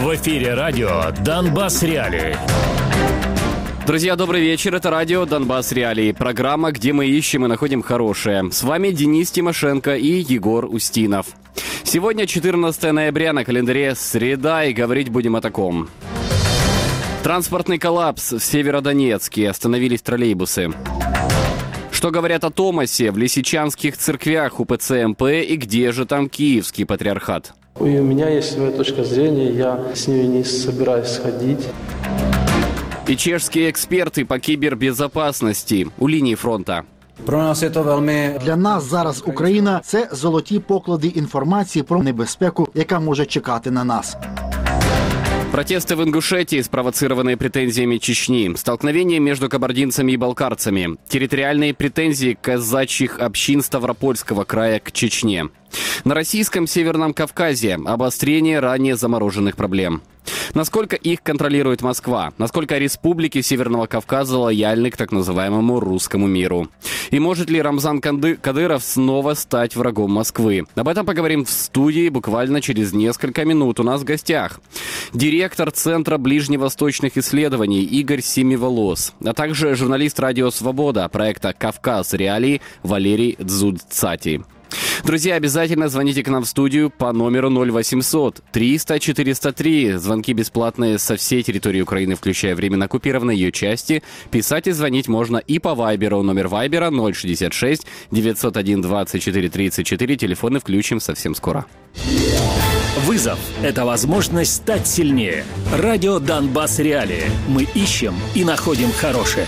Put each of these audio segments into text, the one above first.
В эфире радио «Донбасс Реалии». Друзья, добрый вечер. Это радио «Донбасс Реалии». Программа, где мы ищем и находим хорошее. С вами Денис Тимошенко и Егор Устинов. Сегодня 14 ноября, на календаре среда, и говорить будем о таком. Транспортный коллапс в Северодонецке. Остановились троллейбусы. Что говорят о Томасе в лисичанских церквях УПЦ МП и где же там Киевский патриархат? У меня есть своя точка зрения, я с ней не собираюсь сходить. И чешские эксперты по кибербезопасности у лінії фронта. Для нас зараз Україна – це золоті поклади інформації про небезпеку, яка може чекати на нас. Протесты в Ингушетии, спровоцированные претензиями Чечни. Столкновения между кабардинцами и балкарцами. Территориальные претензии казачьих общин Ставропольского края к Чечне. На российском Северном Кавказе обострение ранее замороженных проблем. Насколько их контролирует Москва? Насколько республики Северного Кавказа лояльны к так называемому русскому миру? И может ли Рамзан Кадыров снова стать врагом Москвы? Об этом поговорим в студии буквально через несколько минут. У нас в гостях директор Центра ближневосточных исследований Игорь Семиволос, а также журналист «Радио Свобода» проекта «Кавказ Реалии» Валерий Дзудцати. Друзья, обязательно звоните к нам в студию по номеру 0800 300 403. Звонки бесплатные со всей территории Украины, включая временно оккупированные ее части. Писать и звонить можно и по Вайберу. Номер Вайбера 066 901 24 34. Телефоны включим совсем скоро. Вызов – это возможность стать сильнее. Радио «Донбасс Реалии». Мы ищем и находим хорошее.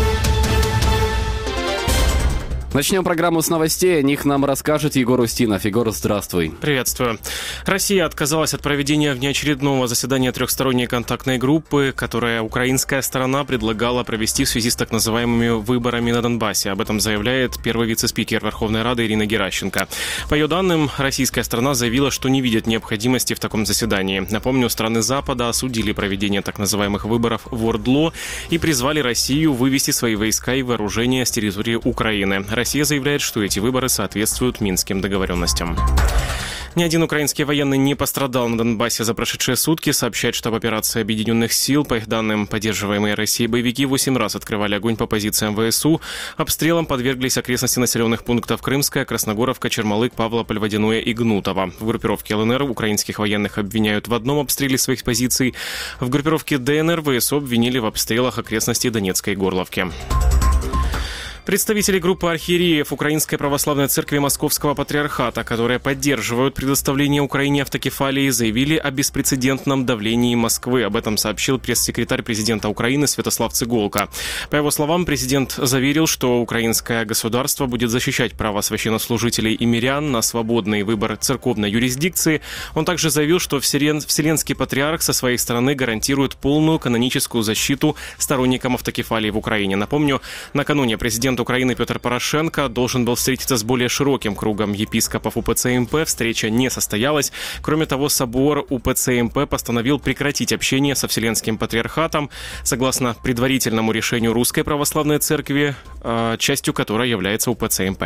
Начнем программу с новостей. О них нам расскажет Егор Устинов. Егор, здравствуй. Приветствую. Россия отказалась от проведения внеочередного заседания трехсторонней контактной группы, которое украинская сторона предлагала провести в связи с так называемыми выборами на Донбассе. Об этом заявляет первый вице-спикер Верховной Рады Ирина Геращенко. По ее данным, российская сторона заявила, что не видит необходимости в таком заседании. Напомню, страны Запада осудили проведение так называемых выборов в Ордло и призвали Россию вывести свои войска и вооружения с территории Украины. Россия заявляет, что эти выборы соответствуют Минским договоренностям. Ни один украинский военный не пострадал на Донбассе за прошедшие сутки, сообщает штаб операции Объединенных сил. По их данным, поддерживаемые Россией боевики 8 раз открывали огонь по позициям ВСУ. Обстрелам подверглись окрестности населенных пунктов Крымская, Красногоровка, Чермалык, Павлополь, Водяное и Гнутово. В группировке ЛНР украинских военных обвиняют в одном обстреле своих позиций. В группировке ДНР ВСУ обвинили в обстрелах окрестностей Донецкой Горловки. Представители группы архиереев Украинской Православной Церкви Московского Патриархата, которые поддерживают предоставление Украине автокефалии, заявили о беспрецедентном давлении Москвы. Об этом сообщил пресс-секретарь президента Украины Святослав Цыголка. По его словам, президент заверил, что украинское государство будет защищать право священнослужителей и мирян на свободный выбор церковной юрисдикции. Он также заявил, что Вселенский Патриарх со своей стороны гарантирует полную каноническую защиту сторонникам автокефалии в Украине. Напомню, накануне президент Украины Петр Порошенко должен был встретиться с более широким кругом епископов УПЦ МП. Встреча не состоялась. Кроме того, собор УПЦ МП постановил прекратить общение со Вселенским Патриархатом, согласно предварительному решению Русской Православной Церкви, частью которой является УПЦ МП.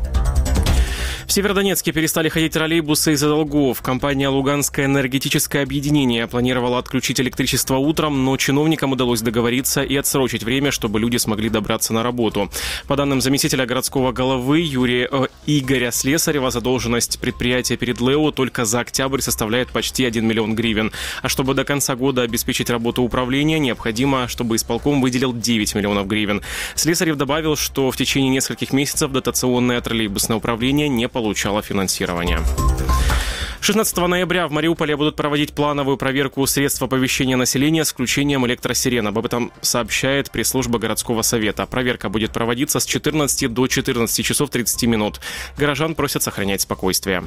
В Северодонецке перестали ходить троллейбусы из-за долгов. Компания «Луганское энергетическое объединение» планировала отключить электричество утром, но чиновникам удалось договориться и отсрочить время, чтобы люди смогли добраться на работу. По данным заместителя городского головы Игоря Слесарева, задолженность предприятия перед ЛЭО только за октябрь составляет почти 1 миллион гривен. А чтобы до конца года обеспечить работу управления, необходимо, чтобы исполком выделил 9 миллионов гривен. Слесарев добавил, что в течение нескольких месяцев дотационное троллейбусное управление не получало финансирование. 16 ноября в Мариуполе будут проводить плановую проверку средств оповещения населения с включением электросирен. Об этом сообщает пресс-служба городского совета. Проверка будет проводиться с 14 до 14 часов 30 минут. Горожан просят сохранять спокойствие.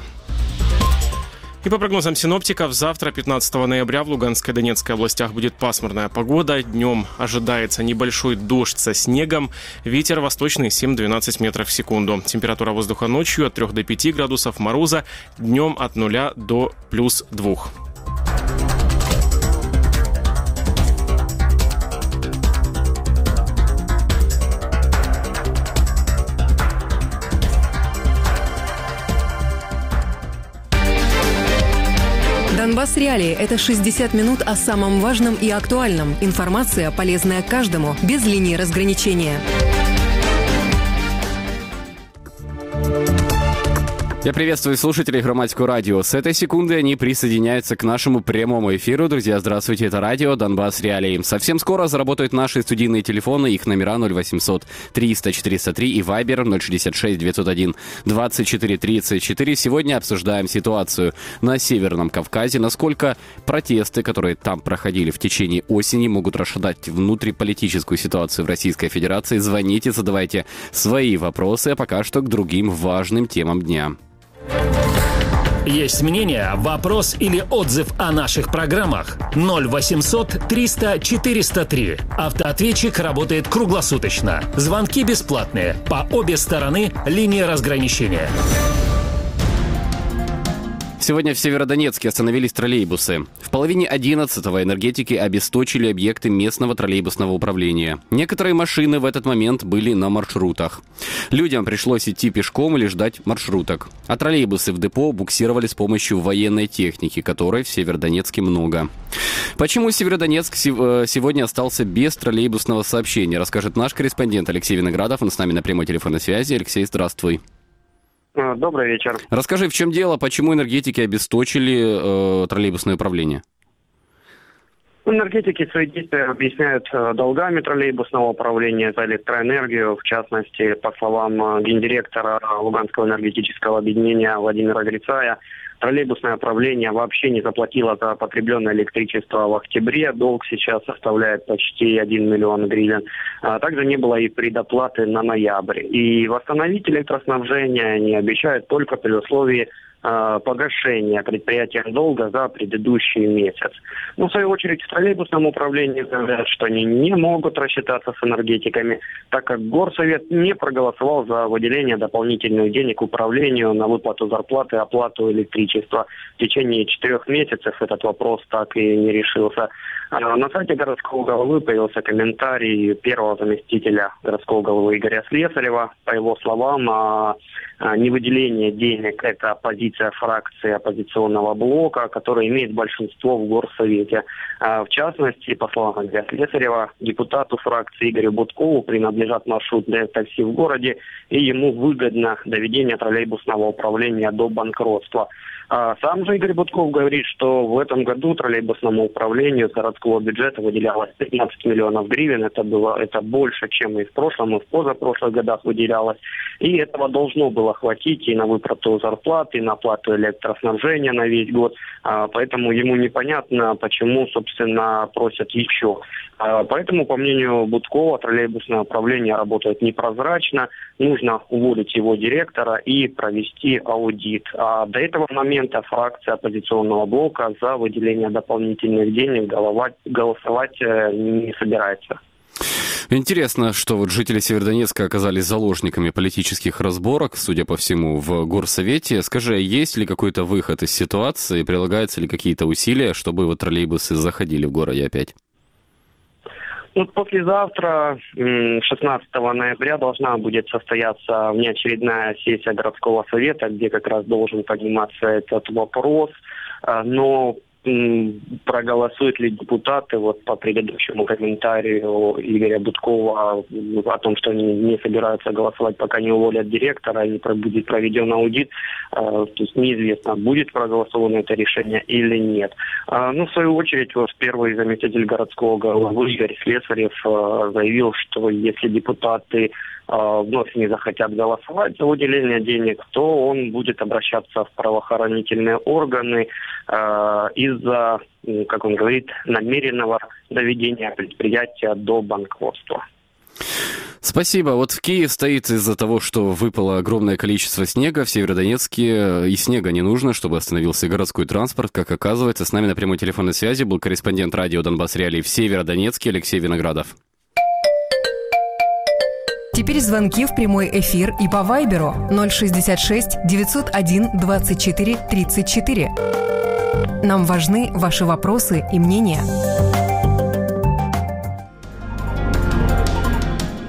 И по прогнозам синоптиков, завтра, 15 ноября, в Луганской и Донецкой областях будет пасмурная погода. Днем ожидается небольшой дождь со снегом. Ветер восточный 7-12 метров в секунду. Температура воздуха ночью от 3 до 5 градусов мороза. Днем от 0 до +2. Донбасс Реалии – это 60 минут о самом важном и актуальном. Информация, полезная каждому, без линии разграничения. Я приветствую слушателей Громадского радио. С этой секунды они присоединяются к нашему прямому эфиру. Друзья, здравствуйте, это радио Донбасс Реалии. Совсем скоро заработают наши студийные телефоны, их номера 0800 300 403 и Вайбер 066 901 24 34. Сегодня обсуждаем ситуацию на Северном Кавказе, насколько протесты, которые там проходили в течение осени, могут расшатать внутриполитическую ситуацию в Российской Федерации. Звоните, задавайте свои вопросы, а пока что к другим важным темам дня. Есть мнение, вопрос или отзыв о наших программах? 0800 300 403. Автоответчик работает круглосуточно. Звонки бесплатные. По обе стороны линии разграничения. Сегодня в Северодонецке остановились троллейбусы. В половине 11-го энергетики обесточили объекты местного троллейбусного управления. Некоторые машины в этот момент были на маршрутах. Людям пришлось идти пешком или ждать маршруток. А троллейбусы в депо буксировали с помощью военной техники, которой в Северодонецке много. Почему Северодонецк сегодня остался без троллейбусного сообщения, расскажет наш корреспондент Алексей Виноградов. Он с нами на прямой телефонной связи. Алексей, здравствуй. Добрый вечер. Расскажи, в чем дело, почему энергетики обесточили троллейбусное управление? Энергетики свои действия объясняют долгами троллейбусного управления за электроэнергию. В частности, по словам гендиректора Луганского энергетического объединения Владимира Грицая, троллейбусное управление вообще не заплатило за потребленное электричество в октябре. Долг сейчас составляет почти 1 миллион гривен. Также не было и предоплаты на ноябрь. И восстановить электроснабжение они обещают только при условии погашения предприятиям долга за предыдущий месяц. В свою очередь, в троллейбусном управлении заявляют, что они не могут рассчитаться с энергетиками, так как Горсовет не проголосовал за выделение дополнительных денег управлению на выплату зарплаты и оплату электричества. В течение 4 месяцев этот вопрос так и не решился. На сайте городского головы появился комментарий первого заместителя городского головы Игоря Слесарева. По его словам, невыделение денег – это позиция фракции оппозиционного блока, которая имеет большинство в Горсовете. В частности, по словам Игоря Слесарева, депутату фракции Игорю Будкову принадлежат маршрутные такси в городе, и ему выгодно доведение троллейбусного управления до банкротства. Сам же Игорь Будков говорит, что в этом году троллейбусному управлению с городского бюджета выделялось 15 миллионов гривен. Это больше, чем и в прошлом, и в позапрошлых годах выделялось. И этого должно было хватить и на выплату зарплаты, и на оплату электроснабжения на весь год. Поэтому ему непонятно, почему, собственно, просят еще. Поэтому, по мнению Будкова, троллейбусное управление работает непрозрачно. Нужно уволить его директора и провести аудит. А до этого момента фракция оппозиционного блока за выделение дополнительных денег голосовать не собирается. Интересно, что вот жители Северодонецка оказались заложниками политических разборок, судя по всему, в Горсовете. Скажи, есть ли какой-то выход из ситуации, прилагаются ли какие-то усилия, чтобы вот троллейбусы заходили в городе опять? Послезавтра, 16 ноября, должна будет состояться внеочередная сессия городского совета, где как раз должен подниматься этот вопрос. Но проголосуют ли депутаты по предыдущему комментарию Игоря Будкова о том, что они не собираются голосовать, пока не уволят директора, и будет проведен аудит, то есть неизвестно, будет проголосовано это решение или нет. В свою очередь, первый заместитель городского головы Игорь Слесарев заявил, что если депутаты вновь не захотят голосовать за выделение денег, то он будет обращаться в правоохранительные органы из-за, как он говорит, намеренного доведения предприятия до банкротства. Спасибо. Вот в Киев стоит из-за того, что выпало огромное количество снега в Северодонецке, и снега не нужно, чтобы остановился городской транспорт. Как оказывается, с нами на прямой телефонной связи был корреспондент радио Донбасс Реалии в Северодонецке Алексей Виноградов. Теперь звонки в прямой эфир и по Вайберу 066 901 24 34. Нам важны ваши вопросы и мнения.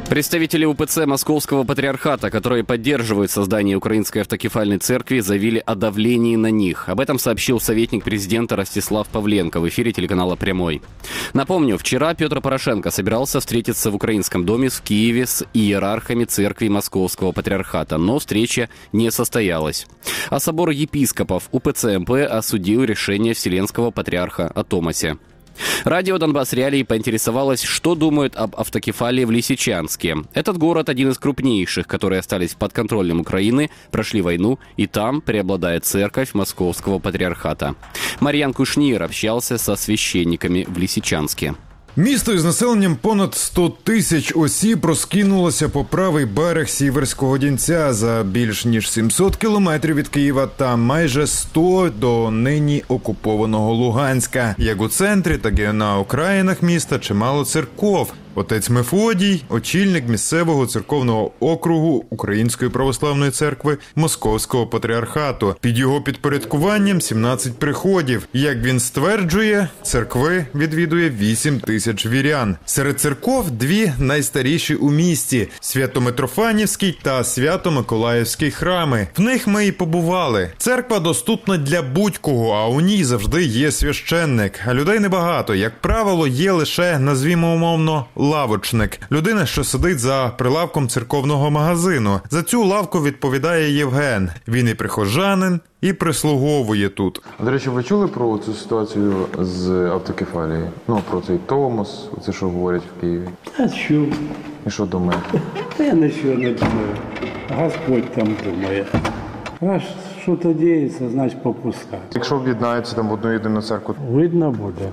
Представители УПЦ Московского Патриархата, которые поддерживают создание Украинской автокефальной церкви, заявили о давлении на них. Об этом сообщил советник президента Ростислав Павленко в эфире телеканала «Прямой». Напомню, вчера Петр Порошенко собирался встретиться в Украинском доме в Киеве с иерархами церкви Московского Патриархата, но встреча не состоялась. А собор епископов УПЦ МП осудил решение Вселенского патриарха о Томасе. Радио «Донбасс Реалии» поинтересовалось, что думают об автокефалии в Лисичанске. Этот город один из крупнейших, которые остались под контролем Украины, прошли войну, и там преобладает церковь Московского Патриархата. Мар'ян Кушнір общался со священниками в Лисичанске. Місто із населенням понад 100 тисяч осіб розкинулося по правий берег Сіверського Донця за більш ніж 700 кілометрів від Києва та майже 100 до нині окупованого Луганська. Як у центрі, так і на окраїнах міста чимало церков. Отець Мефодій – очільник місцевого церковного округу Української православної церкви Московського Патріархату. Під його підпорядкуванням 17 приходів. Як він стверджує, церкви відвідує 8 тисяч вірян. Серед церков дві найстаріші у місті – Свято-Митрофанівський та Свято-Миколаївський храми. В них ми і побували. Церква доступна для будь-кого, а у ній завжди є священник. А людей небагато. Як правило, є лише, назвімо умовно, лавочник. Людина, що сидить за прилавком церковного магазину. За цю лавку відповідає Євген. Він і прихожанин, і прислуговує тут. До речі, ви чули про цю ситуацію з автокефалією? Ну, про цей Томос, це що говорять в Києві? Я чув. І що думаєте? Я нічого не думаю. Господь там думає. Раз щось діється, значить попускати. Якщо об'єднаються там в одну єдину церкву? Видно буде.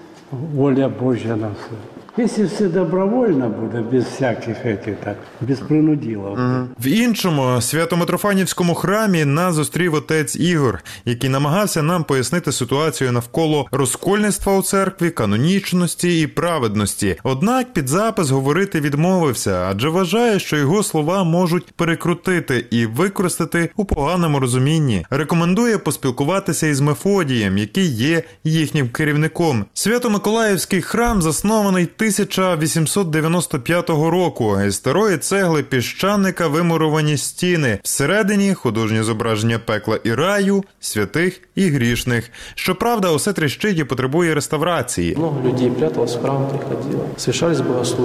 Воля Божя на все. Якщо все добровольно буде, без всяких так, без принуділів. В іншому Свято-Митрофанівському храмі нас зустрів отець Ігор, який намагався нам пояснити ситуацію навколо розкольництва у церкві, канонічності і праведності. Однак під запис говорити відмовився, адже вважає, що його слова можуть перекрутити і використати у поганому розумінні. Рекомендує поспілкуватися із Мефодієм, який є їхнім керівником. Свято-Миколаївський храм заснований 1895 року. Із старої цегли піщаника вимуровані стіни. Всередині художні зображення пекла і раю, святих і грішних. Щоправда, усе тріщить і потребує реставрації. Много людей пряталось в храм, приходило. Совершались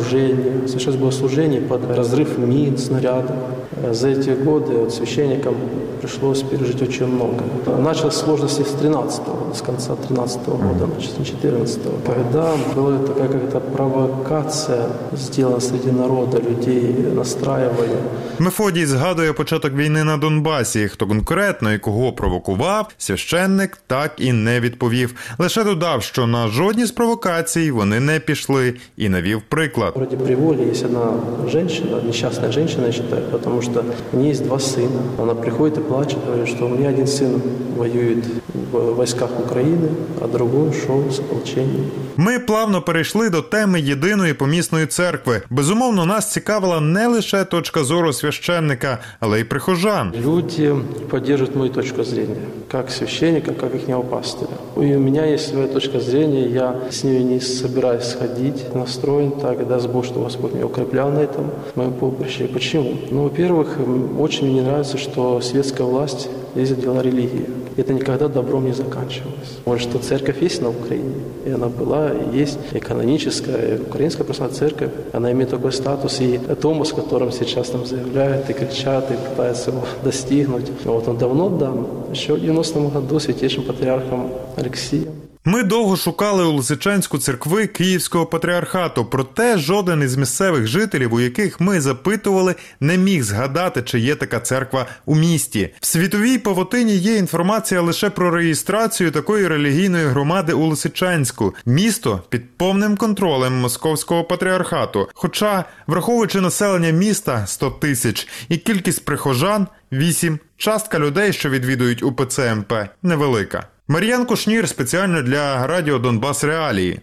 богослужения под разрыв мин, снарядов. За эти годы священникам пришлось пережить очень много. Началось сложности с 13-го, с конца 13-го года, значит, 14-го. Когда была такая какая-то провокация сделана среди народа, людей настраивали. Мефодій згадує початок війни на Донбасі. Хто конкретно і кого провокував, священник так і не відповів. Лише додав, що на жодні з провокацій вони не пішли і навів приклад. Вроде при воле есть одна женщина, несчастная женщина, я считаю, потому что у нее есть 2 сына. Она приходит и плачет, говорит, что у меня один сын воюет в войсках Украины, а другой шел с ополчением. Ми плавно перейшли до теми єдиної помісної церкви. Безумовно, нас цікавила не лише точка зору священника, але й прихожан. Люди поддерживают мою точку зрения, как священника, как ихнего пастыря. И у меня есть своя точка зрения, я с ними не собираюсь сходить, настроен так, даст Бог, что Господь меня укреплял на этом моем поприще. Почему? Ну, во-первых, очень мне нравится, что светская власть лезет в дела религии. Это никогда добром не заканчивалось. Может, что церковь есть на Украине, и она была, и есть, и каноническая, и Украинская православная церковь, она имеет такой статус, и Томос, которым сейчас там заявляют, и кричат, и пытаются его достигнуть. Вот он давно дан, еще в 90-м году святейшим патриархом Алексием. Ми довго шукали у Лисичанську церкви Київського патріархату, проте жоден із місцевих жителів, у яких ми запитували, не міг згадати, чи є така церква у місті. В світовій павутині є інформація лише про реєстрацію такої релігійної громади у Лисичанську. Місто під повним контролем Московського патріархату. Хоча, враховуючи населення міста 100 тисяч і кількість прихожан 8, частка людей, що відвідують УПЦ МП, невелика. Мар'ян Кушнір специально для радио «Донбасс Реалии».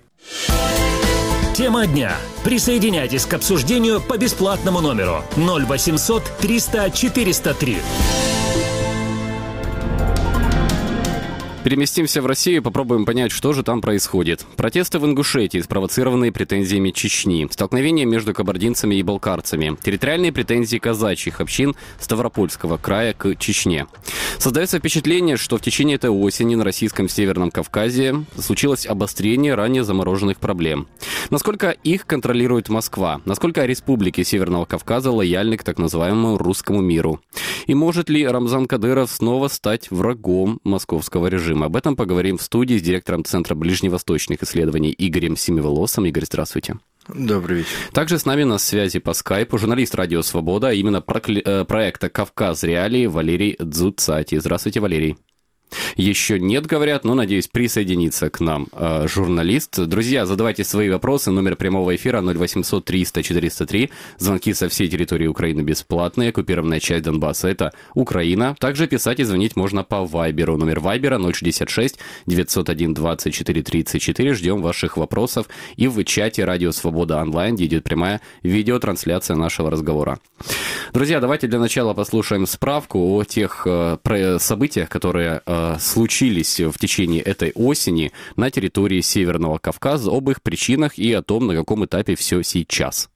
Тема дня. Присоединяйтесь к обсуждению по бесплатному номеру 0800 300 403. Переместимся в Россию и попробуем понять, что же там происходит. Протесты в Ингушетии, спровоцированные претензиями Чечни. Столкновения между кабардинцами и балкарцами. Территориальные претензии казачьих общин Ставропольского края к Чечне. Создается впечатление, что в течение этой осени на российском Северном Кавказе случилось обострение ранее замороженных проблем. Насколько их контролирует Москва? Насколько республики Северного Кавказа лояльны к так называемому русскому миру? И может ли Рамзан Кадыров снова стать врагом московского режима? Об этом поговорим в студии с директором Центра ближневосточных исследований Игорем Семиволосом. Игорь, здравствуйте. Добрый вечер. Также с нами на связи по скайпу журналист «Радио Свобода», а именно проекта «Кавказ. Реалии» Валерий Дзуцати. Здравствуйте, Валерий. Еще нет, говорят, но, надеюсь, присоединится к нам журналист. Друзья, задавайте свои вопросы. Номер прямого эфира 0800 300 403. Звонки со всей территории Украины бесплатные. Оккупированная часть Донбасса — это Украина. Также писать и звонить можно по Вайберу. Номер Вайбера 066 901 24 34. Ждем ваших вопросов. И в чате «Радио Свобода онлайн», где идет прямая видеотрансляция нашего разговора. Друзья, давайте для начала послушаем справку о тех событиях, которые случились в течение этой осени на территории Северного Кавказа, об их причинах и о том, на каком этапе все сейчас.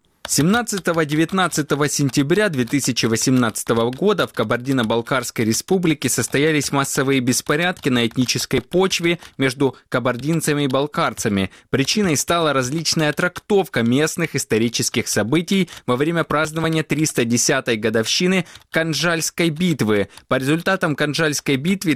17-19 сентября 2018 года в Кабардино-Балкарской республике состоялись массовые беспорядки на этнической почве между кабардинцами и балкарцами. Причиной стала различная трактовка местных исторических событий во время празднования 310-й годовщины Канжальской битвы. По результатам Канжальской битвы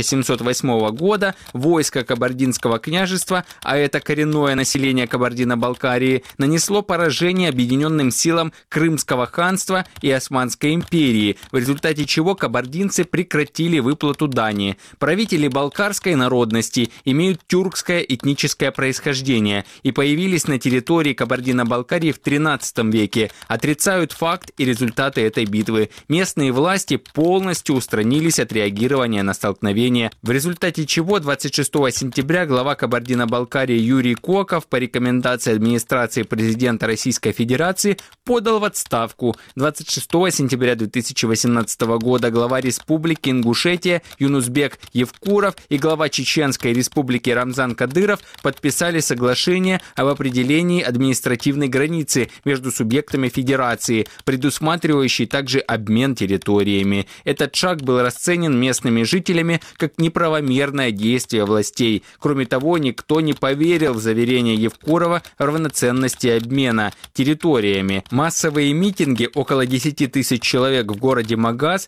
1708 года войско Кабардинского княжества, а это коренное население Кабардино-Балкарии, нанесло поражение объединенным силам Крымского ханства и Османской империи, в результате чего кабардинцы прекратили выплату дани. Правители балкарской народности имеют тюркское этническое происхождение и появились на территории Кабардино-Балкарии в XIII веке, отрицают факт и результаты этой битвы. Местные власти полностью устранились от реагирования на столкновение, в результате чего 26 сентября глава Кабардино-Балкарии Юрий Коков по рекомендации администрации президента Российской Федерации подал в отставку. 26 сентября 2018 года глава Республики Ингушетия Юнусбек Евкуров и глава Чеченской Республики Рамзан Кадыров подписали соглашение об определении административной границы между субъектами Федерации, предусматривающей также обмен территориями. Этот шаг был расценен местными жителями как неправомерное действие властей. Кроме того, никто не поверил в заверение Евкурова о равноценности обмена территориями. Массовые митинги, около 10 тысяч человек в городе Магаз,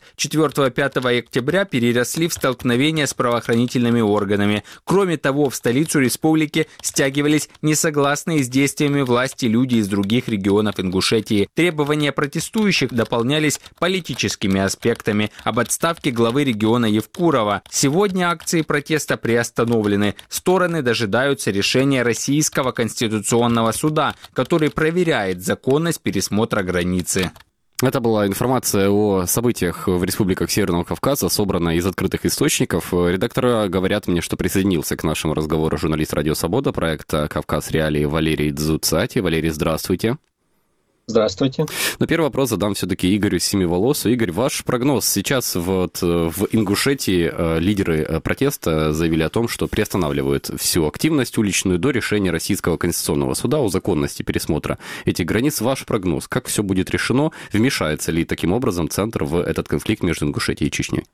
4-5 октября переросли в столкновения с правоохранительными органами. Кроме того, в столицу республики стягивались несогласные с действиями власти люди из других регионов Ингушетии. Требования протестующих дополнялись политическими аспектами об отставке главы региона Евкурова. Сегодня акции протеста приостановлены. Стороны дожидаются решения Российского конституционного суда, который проверяет законность пересмотра границы. Это была информация о событиях в республиках Северного Кавказа, собранная из открытых источников. Редакторы говорят мне, что присоединился к нашему разговору журналист «Радио Свобода» проекта «Кавказ. Реалии» Валерий Дзуцати. Валерий, здравствуйте. Здравствуйте. Но первый вопрос задам все-таки Игорю Семиволосу. Игорь, ваш прогноз. Сейчас вот в Ингушетии лидеры протеста заявили о том, что приостанавливают всю активность уличную до решения Российского конституционного суда о законности пересмотра этих границ. Ваш прогноз, как все будет решено? Вмешается ли таким образом Центр в этот конфликт между Ингушетией и Чечней?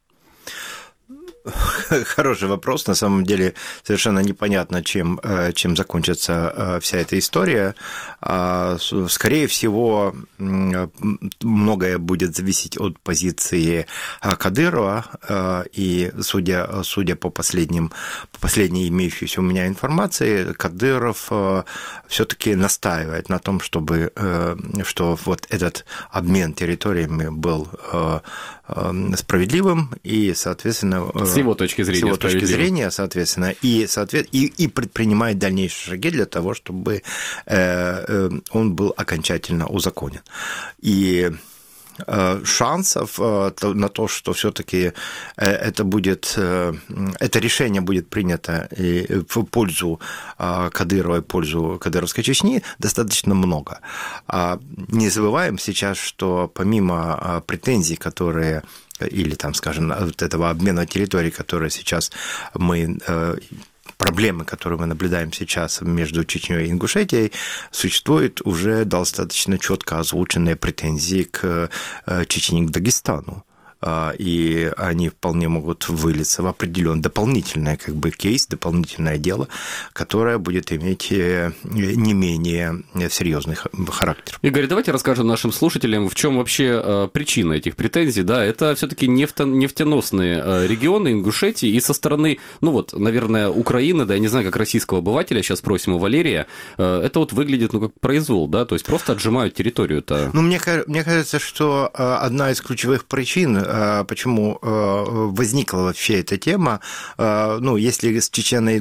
Хороший вопрос. На самом деле совершенно непонятно, чем закончится вся эта история. Скорее всего, многое будет зависеть от позиции Кадырова. И судя по последней имеющейся у меня информации, Кадыров все-таки настаивает на том, что вот этот обмен территориями был справедливым и, соответственно, с его точки зрения, соответственно, и предпринимает дальнейшие шаги для того, чтобы он был окончательно узаконен. И шансов на то, что все-таки это решение будет принято в пользу Кадырова и в пользу Кадыровской Чечни, достаточно много. Не забываем сейчас, что помимо претензий, которые или там, скажем, вот этого обмена территорий, которые сейчас проблемы, которые мы наблюдаем сейчас между Чечней и Ингушетией, существуют уже достаточно четко озвученные претензии к Чечне, к Дагестану. И они вполне могут вылиться в определенный дополнительный кейс, дополнительное дело, которое будет иметь не менее серьезный характер. Игорь, давайте расскажем нашим слушателям, в чем вообще причина этих претензий. Да, это все-таки нефтеносные регионы Ингушетии, и со стороны, наверное, Украины, да, я не знаю, как российского обывателя, сейчас спросим у Валерия, это выглядит, как произвол, да, то есть просто отжимают территорию-то. Мне кажется, что одна из ключевых причин, почему возникла вообще эта тема, если с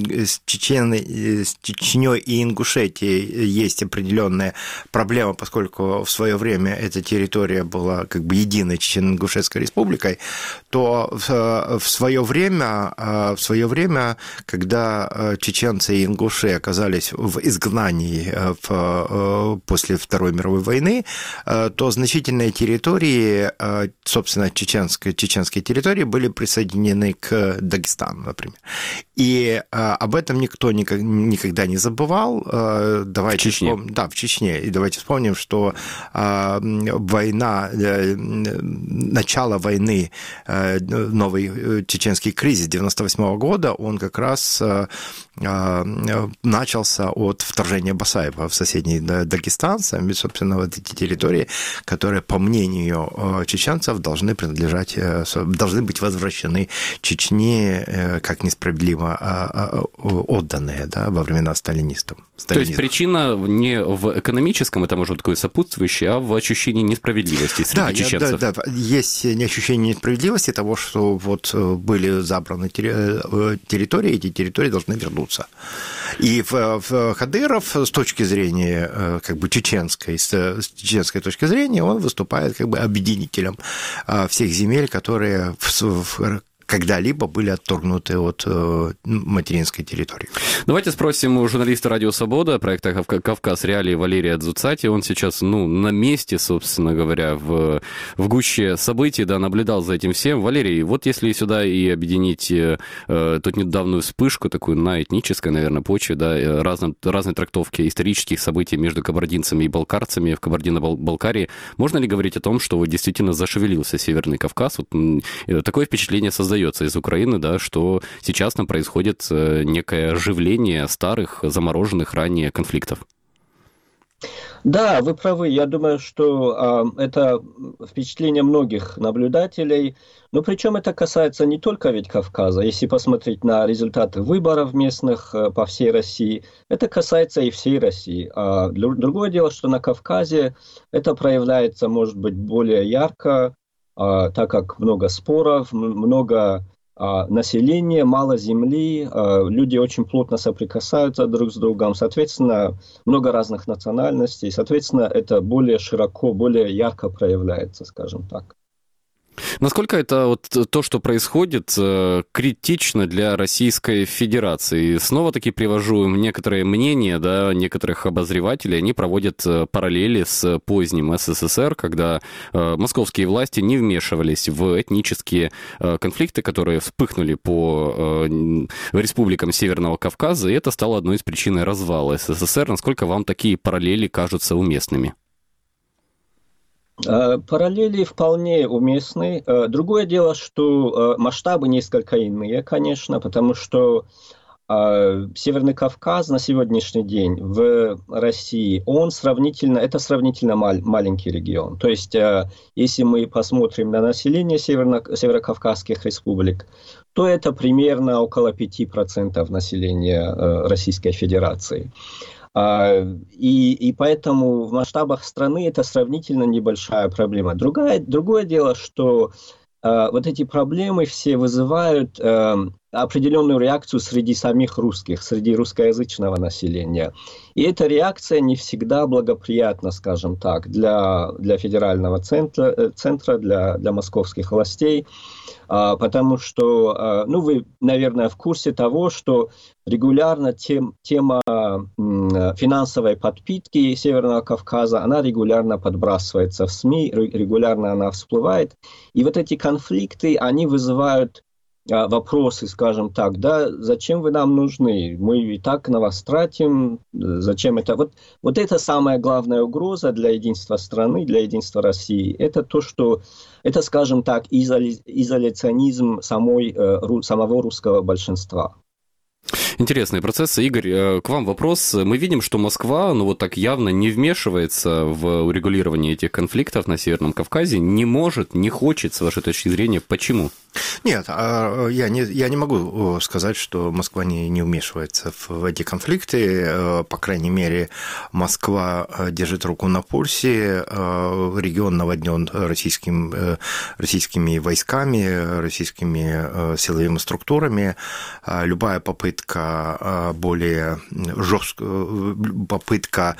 Чечней и Ингушетией есть определенная проблема, поскольку в свое время эта территория была единой Чечено-Ингушетской республикой, то в свое время, когда чеченцы и ингуши оказались в изгнании после Второй мировой войны, то значительные территории, собственно, чеченские территории были присоединены к Дагестану, например. И об этом никто никогда не забывал. В Чечне. В Чечне. И давайте вспомним, что начало войны, новый чеченский кризис 1998 года, он как раз начался от вторжения Басаева в соседний Дагестан, собственно, вот эти территории, которые, по мнению чеченцев, должны быть возвращены Чечне как несправедливо отданные, да, во времена сталинистов. То есть причина не в экономическом, это может быть такое сопутствующее, а в ощущении несправедливости среди чеченцев. Да, есть ощущение несправедливости того, что были забраны территории, эти территории должны вернуться. И Кадыров с точки зрения с чеченской точки зрения, он выступает объединителем всех земель, которые когда-либо были отторгнуты от материнской территории. Давайте спросим у журналиста «Радио Свобода» проекта «Кавказ. Реалии» Валерия Дзуцати. Он сейчас, на месте, собственно говоря, в гуще событий, да, наблюдал за этим всем. Валерий, вот если сюда и объединить тут недавнюю вспышку, такую на этнической, наверное, почве, да, разной трактовки исторических событий между кабардинцами и балкарцами в Кабардино-Балкарии, можно ли говорить о том, что действительно зашевелился Северный Кавказ? Такое впечатление создается из Украины, да, что сейчас там происходит некое оживление старых, замороженных ранее конфликтов. Да, вы правы. Я думаю, что это впечатление многих наблюдателей. Но причем это касается не только ведь Кавказа. Если посмотреть на результаты выборов местных по всей России, это касается и всей России. А другое дело, что на Кавказе это проявляется, может быть, более ярко, так как много споров, много населения, мало земли, люди очень плотно соприкасаются друг с другом, соответственно, много разных национальностей, соответственно, это более широко, более ярко проявляется, скажем так. Насколько это то, что происходит, критично для Российской Федерации? Снова-таки привожу некоторые мнения, да, некоторых обозревателей. Они проводят параллели с поздним СССР, когда московские власти не вмешивались в этнические конфликты, которые вспыхнули по республикам Северного Кавказа, и это стало одной из причин развала СССР. Насколько вам такие параллели кажутся уместными? Параллели вполне уместны. Другое дело, что масштабы несколько иные, конечно, потому что Северный Кавказ на сегодняшний день в России, это сравнительно маленький регион. То есть, если мы посмотрим на население северокавказских республик, то это примерно около 5% населения Российской Федерации. И поэтому в масштабах страны это сравнительно небольшая проблема. Другое дело, что вот эти проблемы все вызывают определенную реакцию среди самих русских, среди русскоязычного населения. И эта реакция не всегда благоприятна, скажем так, для федерального центра, для московских властей, потому что, вы, наверное, в курсе того, что регулярно тема финансовой подпитки Северного Кавказа, она регулярно подбрасывается в СМИ, регулярно она всплывает. И вот эти конфликты, они вызывают вопросы, скажем так, да, зачем вы нам нужны? Мы и так на вас тратим, зачем это? Вот это самая главная угроза для единства страны, для единства России. Это то, что, это, скажем так, изоляционизм самого русского большинства. Интересные процессы. Игорь, к вам вопрос. Мы видим, что Москва, вот так явно не вмешивается в урегулирование этих конфликтов на Северном Кавказе, не может, не хочет, с вашей точки зрения. Почему? Нет, я не могу сказать, что Москва не вмешивается в эти конфликты. По крайней мере, Москва держит руку на пульсе. Регион наводнен российскими войсками, российскими силовыми структурами. Любая попытка более жесткая, попытка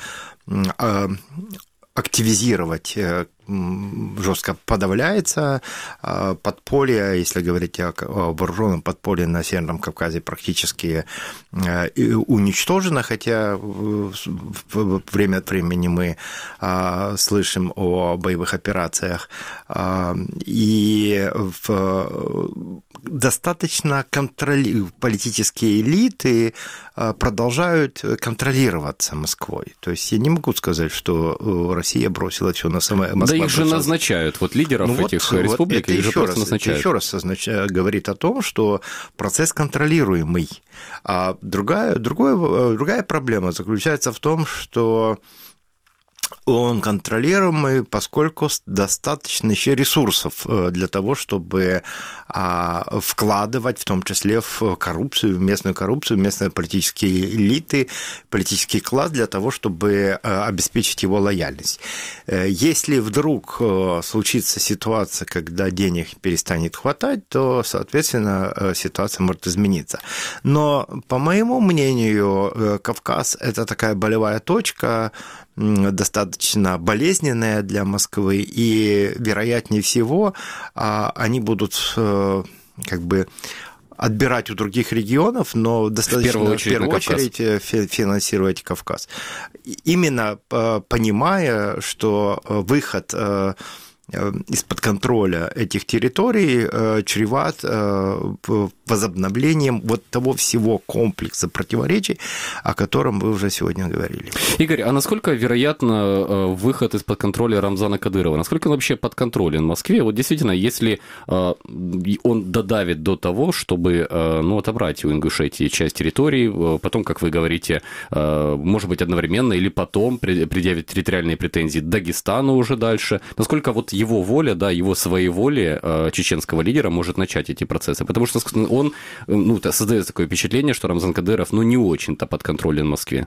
активизировать жестко подавляется. Подполье, если говорить о вооруженном подполье на Северном Кавказе, практически уничтожено, хотя время от времени мы слышим о боевых операциях. И достаточно политические элиты продолжают контролироваться Москвой. То есть я не могу сказать, что Россия бросила все на самое Москву. Да их же назначают, лидеров этих республик, их же просто назначают. Это еще раз говорит о том, что процесс контролируемый. А другая проблема заключается в том, что он контролируемый, поскольку достаточно еще ресурсов для того, чтобы вкладывать, в том числе в коррупцию, в местные политические элиты, политический класс, для того, чтобы обеспечить его лояльность. Если вдруг случится ситуация, когда денег перестанет хватать, то, соответственно, ситуация может измениться. Но, по моему мнению, Кавказ – это такая болевая точка, достаточно болезненная для Москвы, и, вероятнее всего, они будут отбирать у других регионов, но достаточно в первую очередь финансировать Кавказ. Именно понимая, что выход из-под контроля этих территорий чреват возобновлением того всего комплекса противоречий, о котором вы уже сегодня говорили. Игорь, а насколько вероятно выход из-под контроля Рамзана Кадырова? Насколько он вообще подконтролен в Москве? Вот действительно, если он додавит до того, чтобы отобрать у Ингушетии часть территории, потом, как вы говорите, может быть, одновременно или потом предъявит территориальные претензии Дагестану уже дальше, насколько его воля, его своеволие чеченского лидера может начать эти процессы? Потому что он, создает такое впечатление, что Рамзан Кадыров, не очень-то подконтролен в Москве.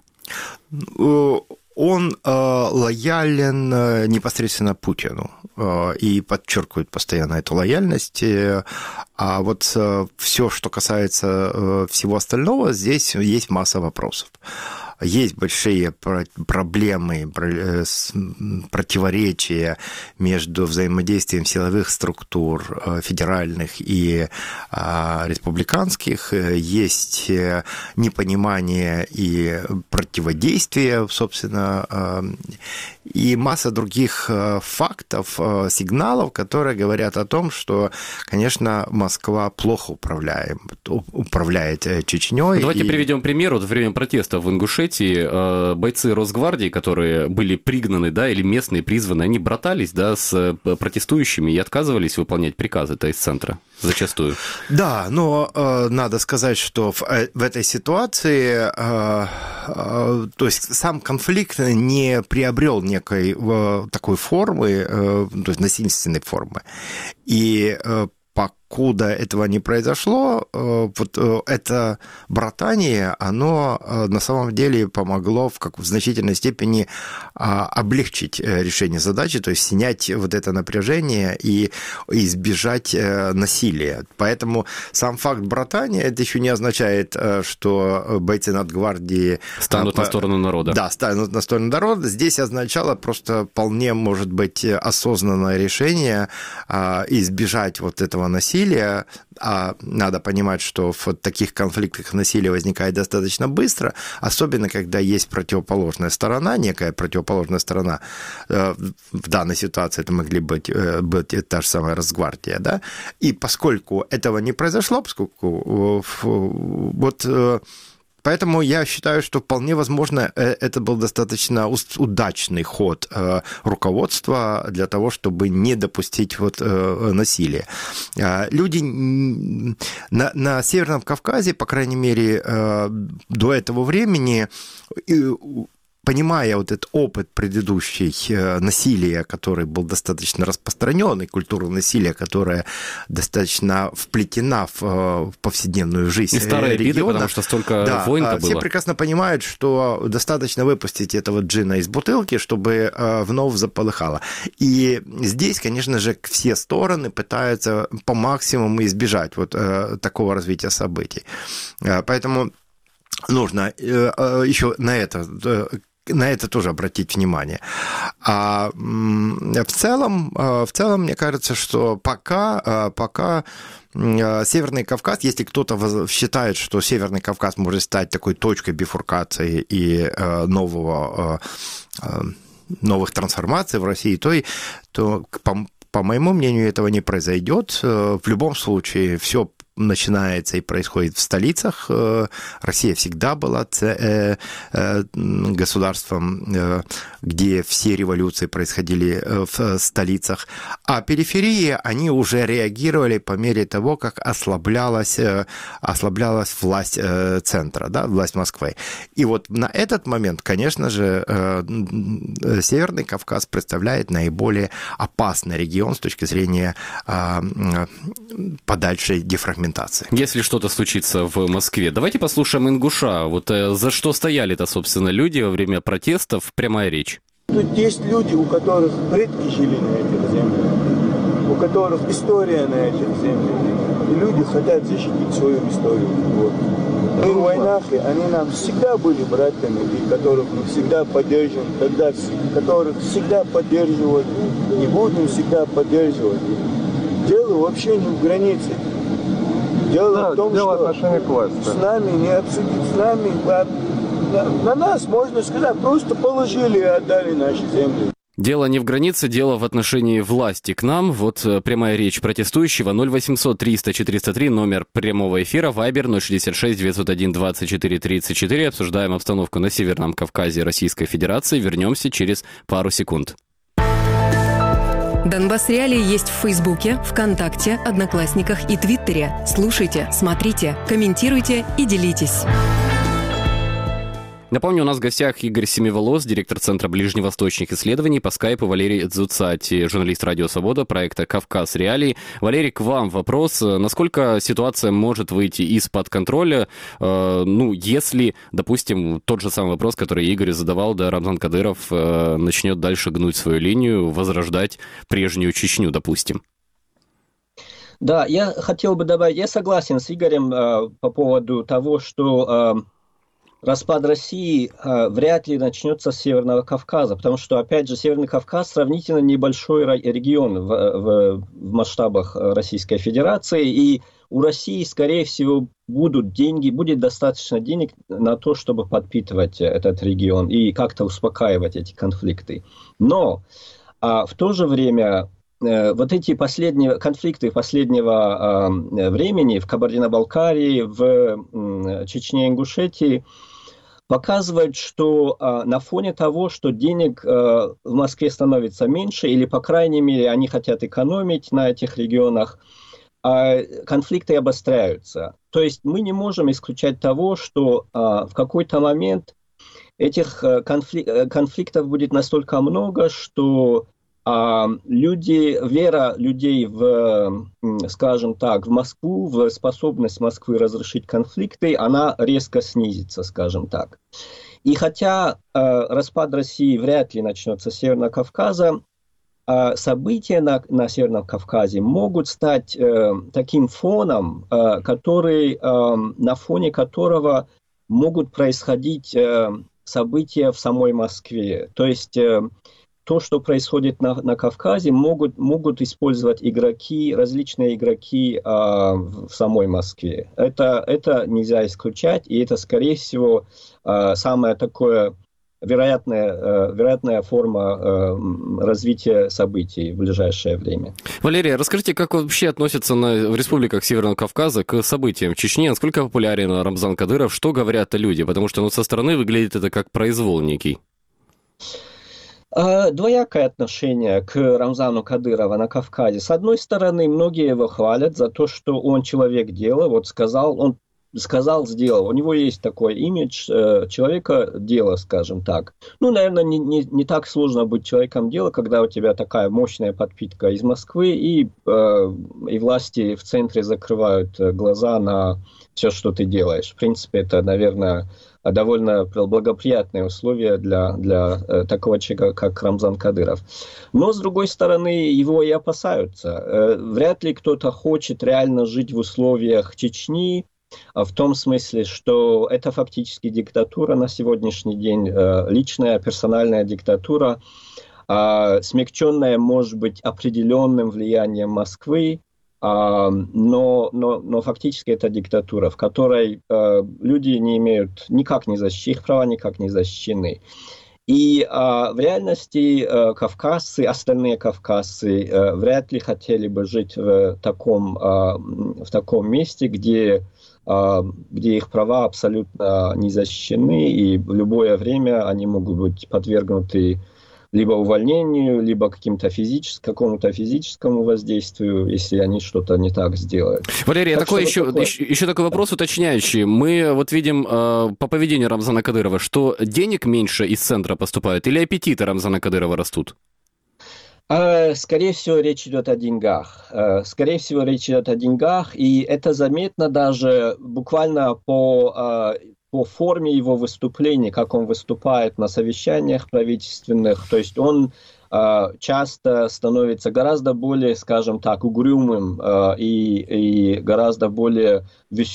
Он лоялен непосредственно Путину и подчеркивает постоянно эту лояльность. А вот все, что касается всего остального, здесь есть масса вопросов. Есть большие проблемы, противоречия между взаимодействием силовых структур федеральных и республиканских, есть непонимание и противодействие, собственно, и масса других фактов, сигналов, которые говорят о том, что, конечно, Москва плохо управляет Чечней. Давайте приведем пример. Во время протеста в Ингушетии бойцы Росгвардии, которые были пригнаны, или местные призваны, они братались, с протестующими и отказывались выполнять приказы из центра зачастую. Да, но надо сказать, что в этой ситуации, то есть сам конфликт не приобрел некой такой формы, то есть насильственной формы. И покуда этого не произошло, вот это братание, оно на самом деле помогло в значительной степени облегчить решение задачи, то есть снять вот это напряжение и избежать насилия. Поэтому сам факт братания, это еще не означает, что бойцы Нацгвардии станут на сторону народа. Да, станут на сторону народа. Здесь означало просто вполне может быть осознанное решение избежать вот этого насилия. А надо понимать, что в таких конфликтах насилие возникает достаточно быстро, особенно когда есть противоположная сторона, некая противоположная сторона. В данной ситуации это могли быть та же самая Росгвардия, да? И поскольку этого не произошло, поскольку вот... Поэтому я считаю, что вполне возможно, это был достаточно удачный ход руководства для того, чтобы не допустить вот насилия. Люди на Северном Кавказе, по крайней мере, до этого времени, понимая вот этот опыт предыдущий насилия, который был достаточно распространен, и культуру насилия, которая достаточно вплетена в повседневную жизнь и старые региона. Обиды, потому что столько войн-то было. Все прекрасно понимают, что достаточно выпустить этого джина из бутылки, чтобы вновь заполыхало. И здесь, конечно же, все стороны пытаются по максимуму избежать вот такого развития событий. Поэтому нужно еще на это тоже обратить внимание. А в целом, мне кажется, что пока Северный Кавказ, если кто-то считает, что Северный Кавказ может стать такой точкой бифуркации и новых трансформаций в России, то по моему мнению, этого не произойдет. В любом случае, все начинается и происходит в столицах. Россия всегда была государством, где все революции происходили в столицах. А периферии, они уже реагировали по мере того, как ослаблялась власть центра, да, власть Москвы. И вот на этот момент, конечно же, Северный Кавказ представляет наиболее опасный регион с точки зрения подальшей дефрагментации. Если что-то случится в Москве, давайте послушаем ингуша. Вот за что стояли-то, собственно, люди во время протестов? Прямая речь. Тут есть люди, у которых предки жили на этих землях, у которых история на этих землях. И люди хотят защитить свою историю. Вот. Мы в войнах, и они нам всегда были братьями, и которых мы всегда поддерживаем, которых всегда поддерживали и будем всегда поддерживать. Дело вообще не в границе. Дело в том, что с нами не обсудить, с нами, на нас, можно сказать, просто положили и отдали наши земли. Дело не в границе, дело в отношении власти к нам. Вот прямая речь протестующего. 0800 300 403, номер прямого эфира, Вайбер 066 901 24 34. Обсуждаем обстановку на Северном Кавказе Российской Федерации. Вернемся через пару секунд. Донбасс Реалии есть в Фейсбуке, ВКонтакте, Одноклассниках и Твиттере. Слушайте, смотрите, комментируйте и делитесь. Напомню, у нас в гостях Игорь Семиволос, директор Центра ближневосточных исследований, по скайпу Валерий Дзуцати, журналист «Радио Свобода», проекта «Кавказ Реалии». Валерий, к вам вопрос. Насколько ситуация может выйти из-под контроля, если, допустим, тот же самый вопрос, который Игорь задавал, да, Рамзан Кадыров начнет дальше гнуть свою линию, возрождать прежнюю Чечню, допустим? Да, я хотел бы добавить, я согласен с Игорем по поводу того, что распад России вряд ли начнется с Северного Кавказа, потому что, опять же, Северный Кавказ сравнительно небольшой регион в масштабах Российской Федерации, и у России, скорее всего, будет достаточно денег на то, чтобы подпитывать этот регион и как-то успокаивать эти конфликты. Но в то же время вот эти конфликты последнего времени в Кабардино-Балкарии, в Чечне и Ингушетии показывают, что на фоне того, что денег в Москве становится меньше, или, по крайней мере, они хотят экономить на этих регионах, конфликты обостряются. То есть мы не можем исключать того, что в какой-то момент этих конфликтов будет настолько много, что вера людей в, скажем так, в Москву, в способность Москвы разрешить конфликты, она резко снизится, скажем так. И хотя распад России вряд ли начнется с Северного Кавказа, события на Северном Кавказе могут стать таким фоном, на фоне которого могут происходить события в самой Москве. То есть то, что происходит на Кавказе, могут использовать различные игроки в самой Москве. Это нельзя исключать, и это, скорее всего, самое такое вероятная форма развития событий в ближайшее время. Валерий, расскажите, как вообще относятся в республиках Северного Кавказа к событиям в Чечне? Насколько популярен Рамзан Кадыров? Что говорят люди? Потому что со стороны выглядит это как произвол некий. Двоякое отношение к Рамзану Кадырова на Кавказе. С одной стороны, многие его хвалят за то, что он человек дела. Вот он сказал, сделал. У него есть такой имидж человека дела, скажем так. Наверное, не так сложно быть человеком дела, когда у тебя такая мощная подпитка из Москвы, и власти в центре закрывают глаза на все, что ты делаешь. В принципе, это, наверное, довольно благоприятные условия для такого человека, как Рамзан Кадыров. Но, с другой стороны, его и опасаются. Вряд ли кто-то хочет реально жить в условиях Чечни, в том смысле, что это фактически диктатура на сегодняшний день, личная, персональная диктатура, смягченная, может быть, определенным влиянием Москвы, но фактически это диктатура, в которой люди не имеют их права никак не защищены. И в реальности остальные кавказцы вряд ли хотели бы жить в таком месте, где их права абсолютно не защищены, и в любое время они могут быть подвергнуты либо увольнению, либо какому-то физическому воздействию, если они что-то не так сделают. Валерий, еще такой вопрос уточняющий. Мы вот видим по поведению Рамзана Кадырова, что денег меньше из центра поступает, или аппетиты Рамзана Кадырова растут? Скорее всего, речь идет о деньгах. И это заметно даже буквально по форме его выступлений, как он выступает на совещаниях правительственных. То есть он часто становится гораздо более, скажем так, угрюмым и гораздо менее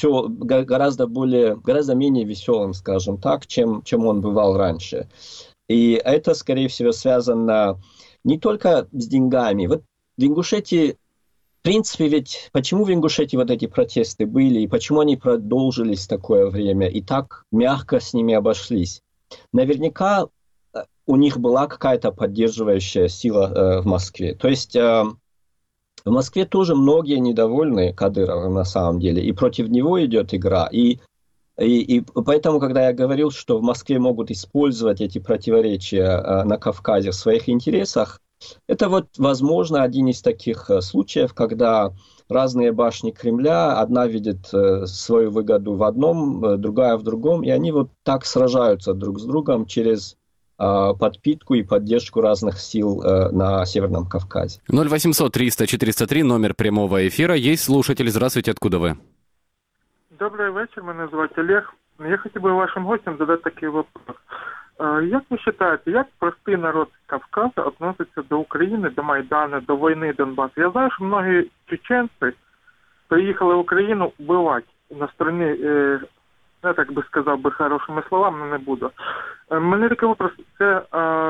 веселым, скажем так, чем он бывал раньше. И это, скорее всего, связано не только с деньгами. Вот в Ингушетии, в принципе, ведь почему в Ингушетии вот эти протесты были, и почему они продолжились такое время, и так мягко с ними обошлись? Наверняка у них была какая-то поддерживающая сила в Москве. То есть в Москве тоже многие недовольны Кадыровым на самом деле, и против него идет игра. И поэтому, когда я говорил, что в Москве могут использовать эти противоречия на Кавказе в своих интересах, это вот, возможно, один из таких случаев, когда разные башни Кремля, одна видит свою выгоду в одном, другая в другом, и они вот так сражаются друг с другом через подпитку и поддержку разных сил на Северном Кавказе. 0800 300 403, номер прямого эфира. Есть слушатель. Здравствуйте, откуда вы? Добрий вечір, мене звати Олег. Я хотів би вашим гостям задати такий вопрос. Як ви вважаєте, як простий народ Кавказу відноситься до України, до Майдану, до війни Донбасу? Я знаю, що многі чеченці приїхали в Україну вбивати на стороні, я так би сказав би хорошими словами, але не буду. Мене такий вопрос, це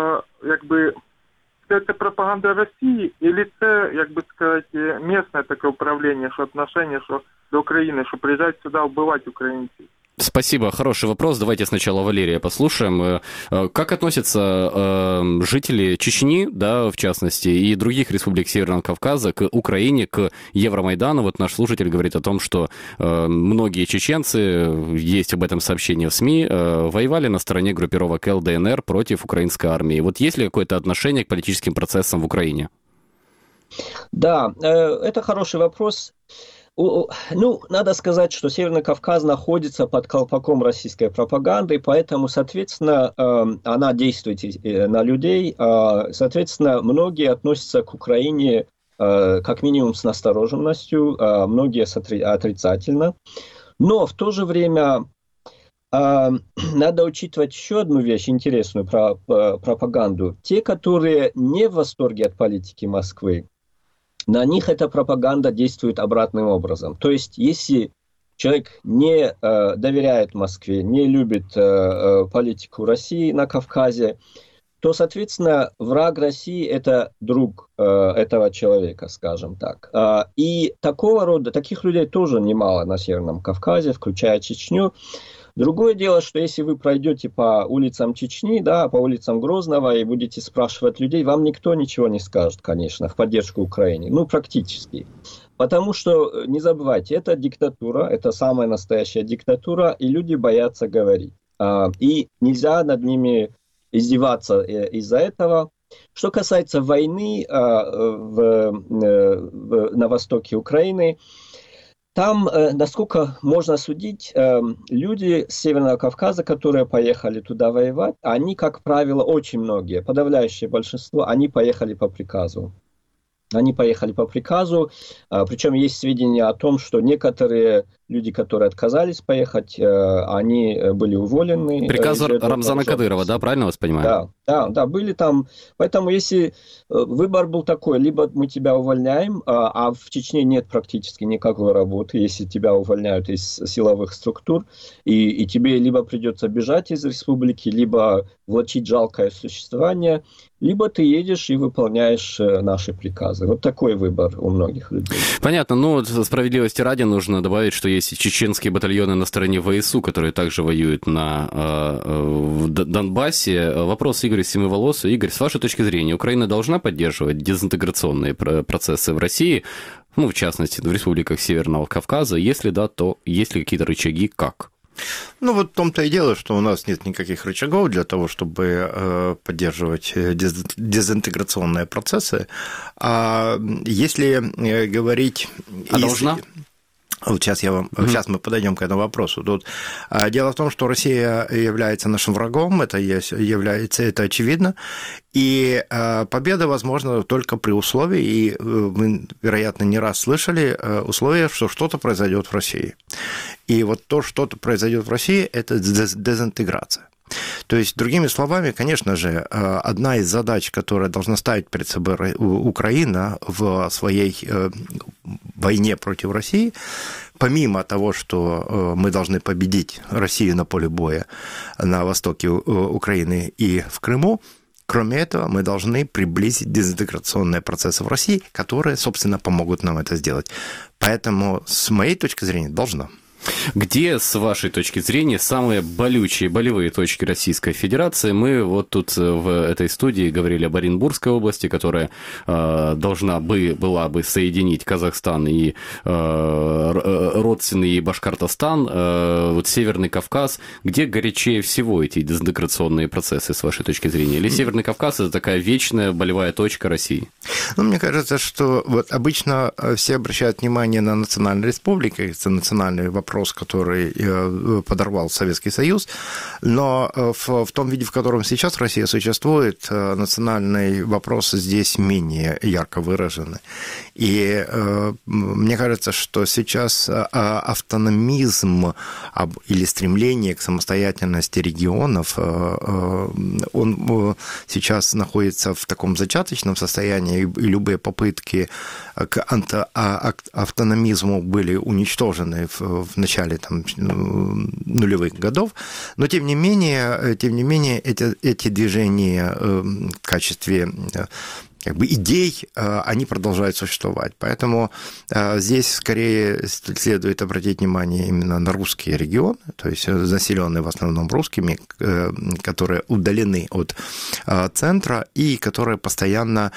це пропаганда Росії, або це, як би сказати, місцеве таке управління, що відношення, що до Украины, что приезжать сюда убивать украинцев? Спасибо, хороший вопрос. Давайте сначала Валерия послушаем. Как относятся жители Чечни, да, в частности, и других республик Северного Кавказа к Украине, к Евромайдану? Вот наш слушатель говорит о том, что многие чеченцы, есть об этом сообщение в СМИ, воевали на стороне группировок ЛДНР против украинской армии. Вот есть ли какое-то отношение к политическим процессам в Украине? Да, это хороший вопрос. Ну, надо сказать, что Северный Кавказ находится под колпаком российской пропаганды, поэтому, соответственно, она действует на людей. Соответственно, многие относятся к Украине как минимум с настороженностью, многие отрицательно. Но в то же время надо учитывать еще одну вещь интересную про пропаганду. Те, которые не в восторге от политики Москвы, на них эта пропаганда действует обратным образом. То есть, если человек не доверяет Москве, не любит политику России на Кавказе, то, соответственно, враг России – это друг этого человека, скажем так. И таких людей тоже немало на Северном Кавказе, включая Чечню. Другое дело, что если вы пройдете по улицам Чечни, да, по улицам Грозного и будете спрашивать людей, вам никто ничего не скажет, конечно, в поддержку Украины. Ну, практически. Потому что, не забывайте, это диктатура, это самая настоящая диктатура, и люди боятся говорить. И нельзя над ними издеваться из-за этого. Что касается войны на востоке Украины, там, насколько можно судить, люди с Северного Кавказа, которые поехали туда воевать, они, как правило, очень многие, подавляющее большинство, они поехали по приказу. Причем есть сведения о том, что некоторые люди, которые отказались поехать, они были уволены. Приказ Рамзана Кадырова, да, правильно вас понимаю? Да, были там. Поэтому если выбор был такой, либо мы тебя увольняем, а в Чечне нет практически никакой работы, если тебя увольняют из силовых структур, и тебе либо придется бежать из республики, либо влачить жалкое существование, либо ты едешь и выполняешь наши приказы. Вот такой выбор у многих людей. Понятно. Ну, справедливости ради нужно добавить, что есть чеченские батальоны на стороне ВСУ, которые также воюют в Донбассе. Вопрос Игорю Семиволосу. Игорь, с вашей точки зрения, Украина должна поддерживать дезинтеграционные процессы в России, ну, в частности, в республиках Северного Кавказа? Если да, то есть ли какие-то рычаги, как? Ну, вот в том-то и дело, что у нас нет никаких рычагов для того, чтобы поддерживать дезинтеграционные процессы. А если говорить... должна? Вот сейчас мы подойдем к этому вопросу. Тут дело в том, что Россия является нашим врагом, это очевидно, и победа возможна только при условии, и вы, вероятно, не раз слышали условия, что что-то произойдет в России. И вот то, что-то произойдет в России, это дезинтеграция. То есть, другими словами, конечно же, одна из задач, которая должна ставить перед собой Украина в своей войне против России, помимо того, что мы должны победить Россию на поле боя на востоке Украины и в Крыму, кроме этого, мы должны приблизить дезинтеграционные процессы в России, которые, собственно, помогут нам это сделать. Поэтому, с моей точки зрения, должна. Где, с вашей точки зрения, самые болевые точки Российской Федерации? Мы вот тут в этой студии говорили об Оренбургской области, которая была бы соединить Казахстан и родственный ей Башкортостан, вот Северный Кавказ. Где горячее всего эти дезинтеграционные процессы, с вашей точки зрения? Или Северный Кавказ – это такая вечная болевая точка России? Ну, мне кажется, что вот обычно все обращают внимание на национальные республики, это национальный вопрос, который подорвал Советский Союз, но в том виде, в котором сейчас Россия существует, национальный вопрос здесь менее ярко выражен. И мне кажется, что сейчас автономизм или стремление к самостоятельности регионов, он сейчас находится в таком зачаточном состоянии, и любые попытки к автономизму были уничтожены в начале нулевых годов, но тем не менее эти движения в качестве идей, они продолжают существовать. Поэтому здесь скорее следует обратить внимание именно на русские регионы, то есть населенные в основном русскими, которые удалены от центра и которые постоянно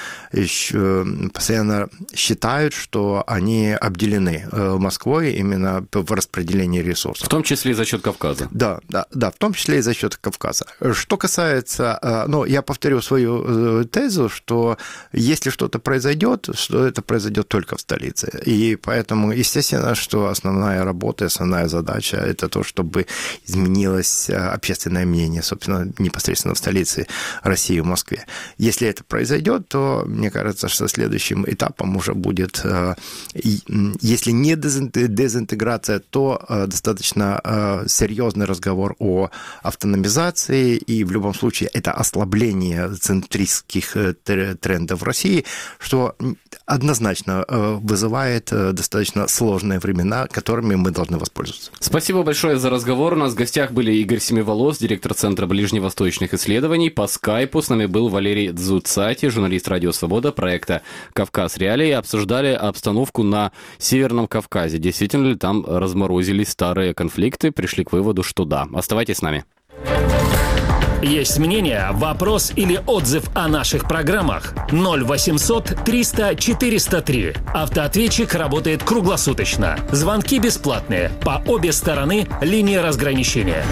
считают, что они обделены Москвой именно в распределении ресурсов. В том числе и за счет Кавказа. Да, в том числе и за счет Кавказа. Что касается, я повторю свою тезу, что если что-то произойдет, что это произойдет только в столице. И поэтому, естественно, что основная работа, основная задача – это то, чтобы изменилось общественное мнение, собственно, непосредственно в столице России, в Москве. Если это произойдет, то, мне кажется, что следующим этапом уже будет, если не дезинтеграция, то достаточно серьезный разговор о автономизации, и в любом случае это ослабление центристских трендов в России, что однозначно вызывает достаточно сложные времена, которыми мы должны воспользоваться. Спасибо большое за разговор. У нас в гостях были Игорь Семиволос, директор Центра ближневосточных исследований. По скайпу с нами был Валерий Дзуцати, журналист «Радио Свобода», проекта «Кавказ. Реалии». Обсуждали обстановку на Северном Кавказе. Действительно ли там разморозились старые конфликты? Пришли к выводу, что да. Оставайтесь с нами. Есть мнение, вопрос или отзыв о наших программах? 0800 300 403. Автоответчик работает круглосуточно. Звонки бесплатные. По обе стороны линии разграничения.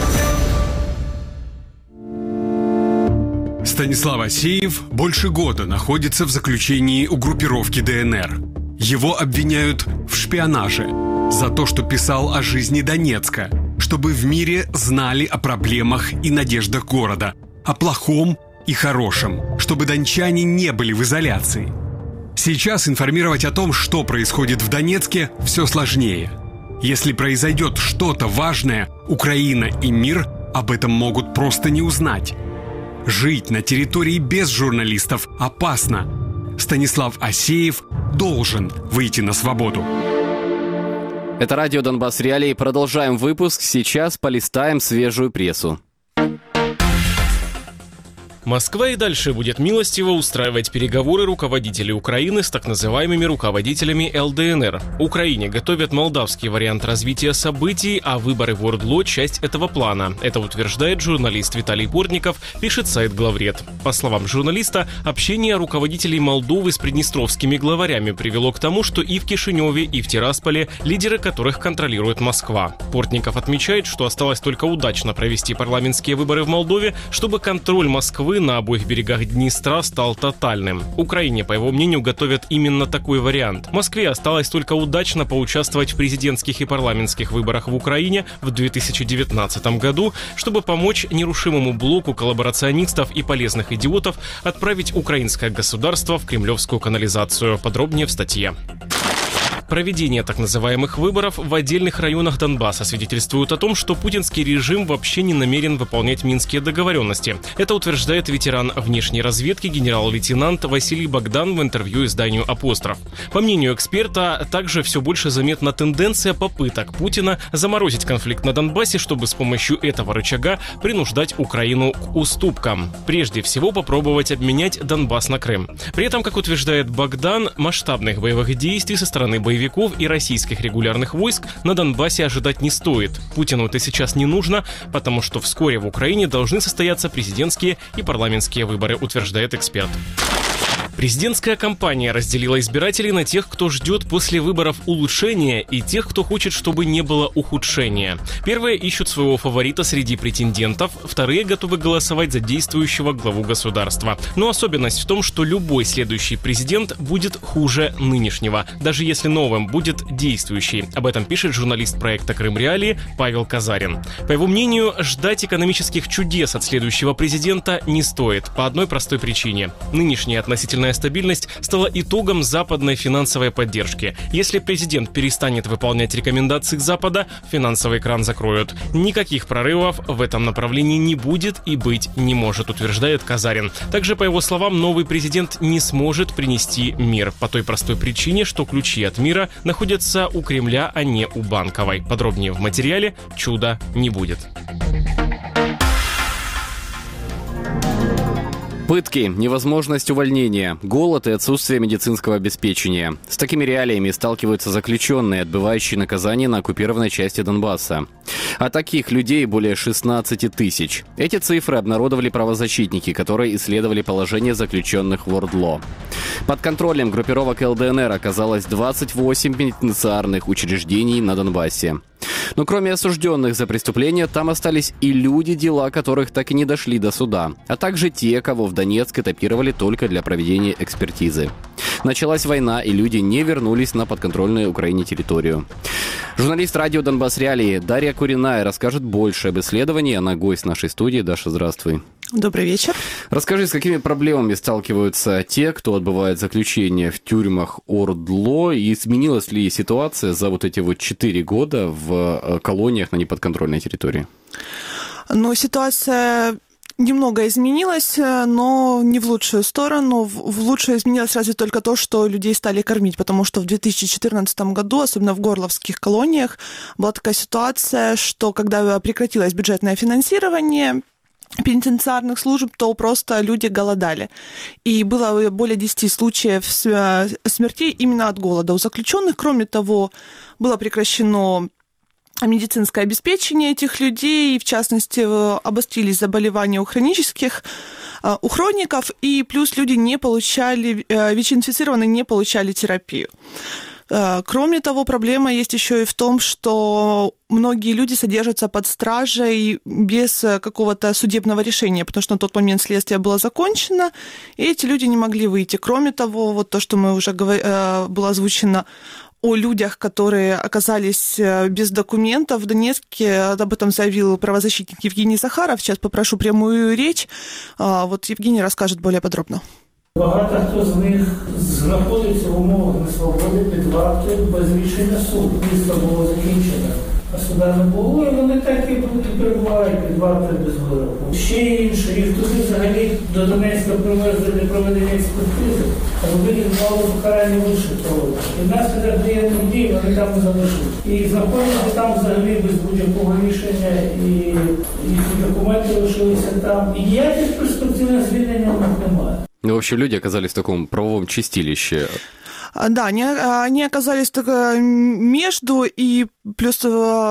Станислав Асеев больше года находится в заключении у группировки ДНР. Его обвиняют в шпионаже за то, что писал о жизни Донецка, чтобы в мире знали о проблемах и надеждах города, о плохом и хорошем, чтобы дончане не были в изоляции. Сейчас информировать о том, что происходит в Донецке, все сложнее. Если произойдет что-то важное, Украина и мир об этом могут просто не узнать. Жить на территории без журналистов опасно. Станислав Асеев должен выйти на свободу. Это радио «Донбасс Реалии». Продолжаем выпуск. Сейчас полистаем свежую прессу. Москва и дальше будет милостиво устраивать переговоры руководителей Украины с так называемыми руководителями ЛДНР. Украине готовят молдавский вариант развития событий, а выборы в ОРДЛО – часть этого плана. Это утверждает журналист Виталий Портников, пишет сайт «Главред». По словам журналиста, общение руководителей Молдовы с приднестровскими главарями привело к тому, что и в Кишиневе, и в Тирасполе, лидеры которых контролирует Москва. Портников отмечает, что осталось только удачно провести парламентские выборы в Молдове, чтобы контроль Москвы на обоих берегах Днестра стал тотальным. Украине, по его мнению, готовят именно такой вариант. Москве осталось только удачно поучаствовать в президентских и парламентских выборах в Украине в 2019 году, чтобы помочь нерушимому блоку коллаборационистов и полезных идиотов отправить украинское государство в кремлевскую канализацию. Подробнее в статье. Проведение так называемых выборов в отдельных районах Донбасса свидетельствует о том, что путинский режим вообще не намерен выполнять минские договоренности. Это утверждает ветеран внешней разведки генерал-лейтенант Василий Богдан в интервью изданию «Апостроф». По мнению эксперта, также все больше заметна тенденция попыток Путина заморозить конфликт на Донбассе, чтобы с помощью этого рычага принуждать Украину к уступкам. Прежде всего попробовать обменять Донбасс на Крым. При этом, как утверждает Богдан, масштабных боевых действий со стороны боевиков и российских регулярных войск на Донбассе ожидать не стоит. Путину это сейчас не нужно, потому что вскоре в Украине должны состояться президентские и парламентские выборы, утверждает эксперт. Президентская кампания разделила избирателей на тех, кто ждет после выборов улучшения, и тех, кто хочет, чтобы не было ухудшения. Первые ищут своего фаворита среди претендентов, вторые готовы голосовать за действующего главу государства. Но особенность в том, что любой следующий президент будет хуже нынешнего, даже если новым будет действующий. Об этом пишет журналист проекта «Крым Реалии» Павел Казарин. По его мнению, ждать экономических чудес от следующего президента не стоит, по одной простой причине. Нынешняя относительная стабильность стала итогом западной финансовой поддержки. Если президент перестанет выполнять рекомендации Запада, финансовый кран закроют. Никаких прорывов в этом направлении не будет и быть не может, утверждает Казарин. Также, по его словам, новый президент не сможет принести мир по той простой причине, что ключи от мира находятся у Кремля, а не у Банковой. Подробнее в материале «Чуда не будет». Пытки, невозможность увольнения, голод и отсутствие медицинского обеспечения. С такими реалиями сталкиваются заключенные, отбывающие наказание на оккупированной части Донбасса. А таких людей более 16 тысяч. Эти цифры обнародовали правозащитники, которые исследовали положение заключенных в ОРДЛО. Под контролем группировок ЛДНР оказалось 28 пенитенциарных учреждений на Донбассе. Но кроме осужденных за преступления, там остались и люди, дела которых так и не дошли до суда, а также те, кого в Донецк этапировали только для проведения экспертизы. Началась война, и люди не вернулись на подконтрольную Украине территорию. Журналист радио «Донбасс Реалии» Дарья Куриная расскажет больше об исследовании. Она гость нашей студии. Даша, здравствуй. Добрый вечер. Расскажи, с какими проблемами сталкиваются те, кто отбывает заключение в тюрьмах ОРДЛО, и изменилась ли ситуация за вот эти вот 4 года в колониях на неподконтрольной территории? Ну, ситуация немного изменилась, но не в лучшую сторону. В лучшую изменилось разве только то, что людей стали кормить, потому что в 2014 году, особенно в горловских колониях, была такая ситуация, что когда прекратилось бюджетное финансирование пенитенциарных служб, то просто люди голодали. И было более 10 случаев смертей именно от голода у заключенных. Кроме того, было прекращено медицинское обеспечение этих людей, и в частности обострились заболевания у хроников, и плюс люди не получали, ВИЧ-инфицированные не получали терапию. Кроме того, проблема есть еще и в том, что многие люди содержатся под стражей без какого-то судебного решения, потому что на тот момент следствие было закончено, и эти люди не могли выйти. Кроме того, вот то, что мы уже было озвучено о людях, которые оказались без документов в Донецке, об этом заявил правозащитник Евгений Захаров. Сейчас попрошу прямую речь. Вот Евгений расскажет более подробно. Багато хто з них знаходиться в умовах несвободи під вартою без рішення суду. Місто було закінчено, а суда не було, і вони так і перебувають під вартою без вироку. Ще інше, їх туди взагалі до Донецька привезли для проведення експертизи, а вони відмовили покарання вище проводити. І внаслідок деяких дій вони там залишились. І знаходяться там взагалі без будь-якого рішення, і їхні документи лишилися там. І ніяких перспективних звільнення в них немає. Ну, в общем, люди оказались в таком правовом чистилище. Да, они оказались между, и плюс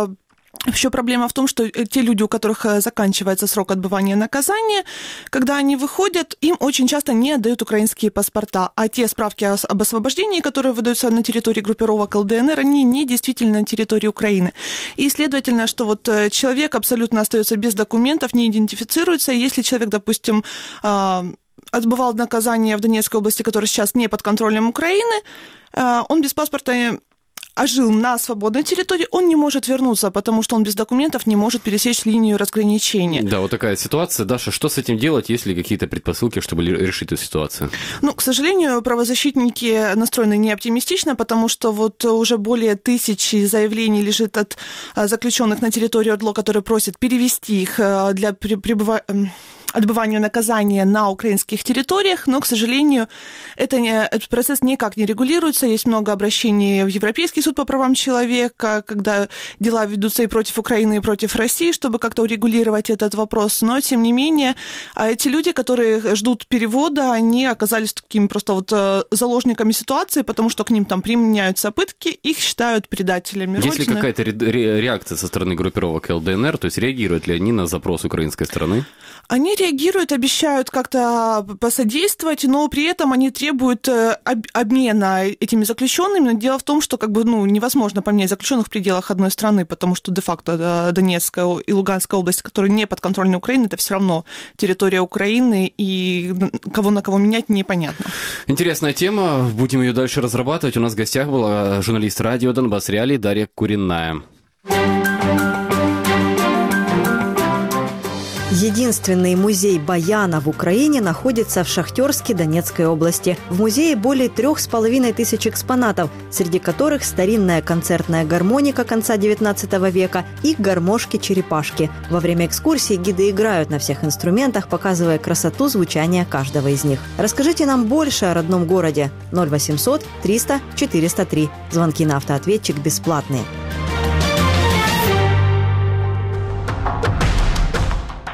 еще проблема в том, что те люди, у которых заканчивается срок отбывания наказания, когда они выходят, им очень часто не отдают украинские паспорта, а те справки об освобождении, которые выдаются на территории группировок ЛДНР, они не действительно на территории Украины. И следовательно, что вот человек абсолютно остается без документов, не идентифицируется, если человек, допустим, отбывал наказание в Донецкой области, которое сейчас не под контролем Украины, он без паспорта жил на свободной территории, он не может вернуться, потому что он без документов не может пересечь линию разграничения. Да, вот такая ситуация. Даша, что с этим делать, есть ли какие-то предпосылки, чтобы решить эту ситуацию? Ну, к сожалению, правозащитники настроены не оптимистично, потому что вот уже более 1000 заявлений лежит от заключенных на территории ОРДЛО, которые просят перевести их для отбыванию наказания на украинских территориях, но, к сожалению, этот процесс никак не регулируется. Есть много обращений в Европейский суд по правам человека, когда дела ведутся и против Украины, и против России, чтобы как-то урегулировать этот вопрос. Но, тем не менее, эти люди, которые ждут перевода, они оказались такими просто вот заложниками ситуации, потому что к ним там применяются пытки, их считают предателями Родины. Есть ли какая-то реакция со стороны группировок ЛДНР, то есть реагируют ли они на запрос украинской стороны? Они реагируют, обещают как-то посодействовать, но при этом они требуют обмена этими заключенными. Но дело в том, что невозможно поменять заключенных в пределах одной страны, потому что де-факто Донецкая и Луганская область, которые не подконтрольны Украине, это все равно территория Украины, и кого на кого менять непонятно. Интересная тема, будем ее дальше разрабатывать. У нас в гостях была журналист радио «Донбасс Реалии» Дарья Куриная. Единственный музей баяна в Украине находится в Шахтерске Донецкой области. В музее более 3500 экспонатов, среди которых старинная концертная гармоника конца XIX века и гармошки-черепашки. Во время экскурсии гиды играют на всех инструментах, показывая красоту звучания каждого из них. Расскажите нам больше о родном городе. 0800 300 403. Звонки на автоответчик бесплатные.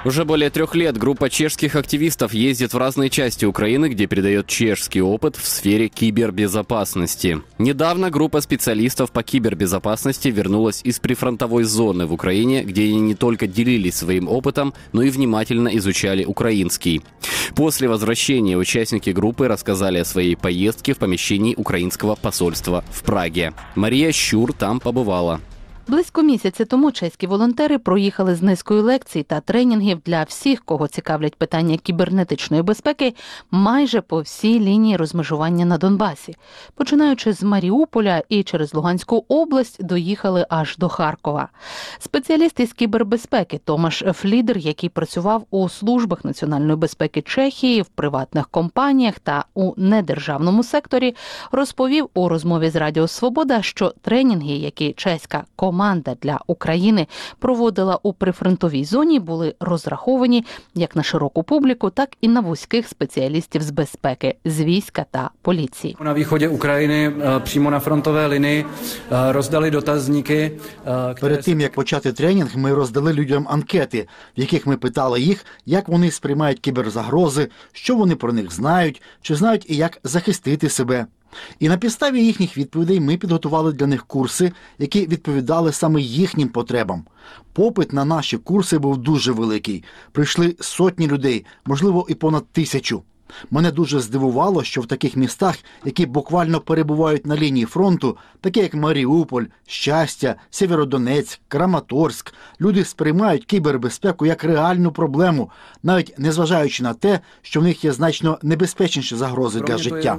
Уже более 3 лет группа чешских активистов ездит в разные части Украины, где передает чешский опыт в сфере кибербезопасности. Недавно группа специалистов по кибербезопасности вернулась из прифронтовой зоны в Украине, где они не только делились своим опытом, но и внимательно изучали украинский. После возвращения участники группы рассказали о своей поездке в помещении украинского посольства в Праге. Марія Щур там побывала. Близько місяця тому чеські волонтери проїхали з низкою лекцій та тренінгів для всіх, кого цікавлять питання кібернетичної безпеки, майже по всій лінії розмежування на Донбасі. Починаючи з Маріуполя і через Луганську область доїхали аж до Харкова. Спеціаліст із кібербезпеки Томаш Флідер, який працював у службах національної безпеки Чехії, в приватних компаніях та у недержавному секторі, розповів у розмові з Радіо Свобода, що тренінги, які чеська команда для України проводила у прифронтовій зоні, були розраховані як на широку публіку, так і на вузьких спеціалістів з безпеки, з війська та поліції. На východě України, přímo на фронтовій лінії, роздали дotazníky. Перед тим, як почати тренінг, ми роздали людям анкети, в яких ми питали їх, як вони сприймають кіберзагрози, що вони про них знають, чи знають і як захистити себе. І на підставі їхніх відповідей ми підготували для них курси, які відповідали саме їхнім потребам. Попит на наші курси був дуже великий. Прийшли сотні людей, можливо, і понад 1000. Мене дуже здивувало, що в таких містах, які буквально перебувають на лінії фронту, такі як Маріуполь, Щастя, Сєвєродонецьк, Краматорськ, люди сприймають кібербезпеку як реальну проблему, навіть незважаючи на те, що в них є значно небезпечніші загрози для життя.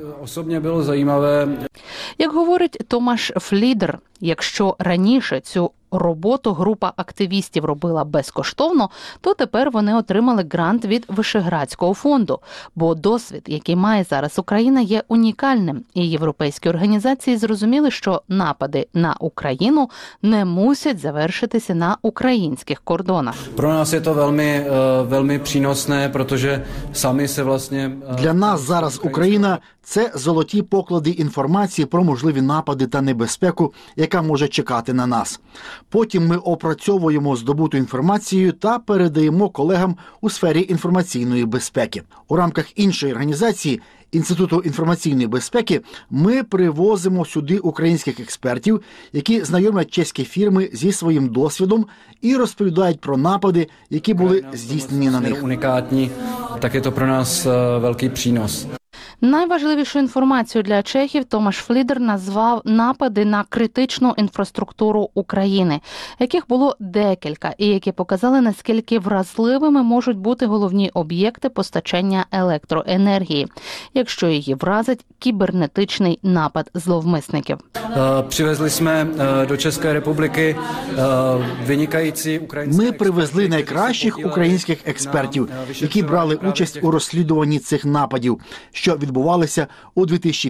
Як говорить Томаш Флідер, якщо раніше цю роботу група активістів робила безкоштовно, то тепер вони отримали грант від Вишеградського фонду, бо досвід, який має зараз Україна, є унікальним. І європейські організації зрозуміли, що напади на Україну не мусять завершитися на українських кордонах. Про нас це вельми приносне, protože самі се власне... Для нас зараз Україна – це золоті поклади інформації про можливі напади та небезпеку, яка може чекати на нас. Потім ми опрацьовуємо здобуту інформацію та передаємо колегам у сфері інформаційної безпеки. У рамках іншої організації Інституту інформаційної безпеки ми привозимо сюди українських експертів, які знайомлять чеські фірми зі своїм досвідом і розповідають про напади, які були здійснені на них. Унікатні, так це про нас великий принос. Найважливішу інформацію для чехів Томаш Флідер назвав напади на критичну інфраструктуру України, яких було декілька, і які показали, наскільки вразливими можуть бути головні об'єкти постачання електроенергії, якщо її вразить кібернетичний напад зловмисників. Привезли ми до Чеської Республіки винikající українські... Ми привезли найкращих українських експертів, які брали участь у розслідуванні цих нападів, що відбувалися у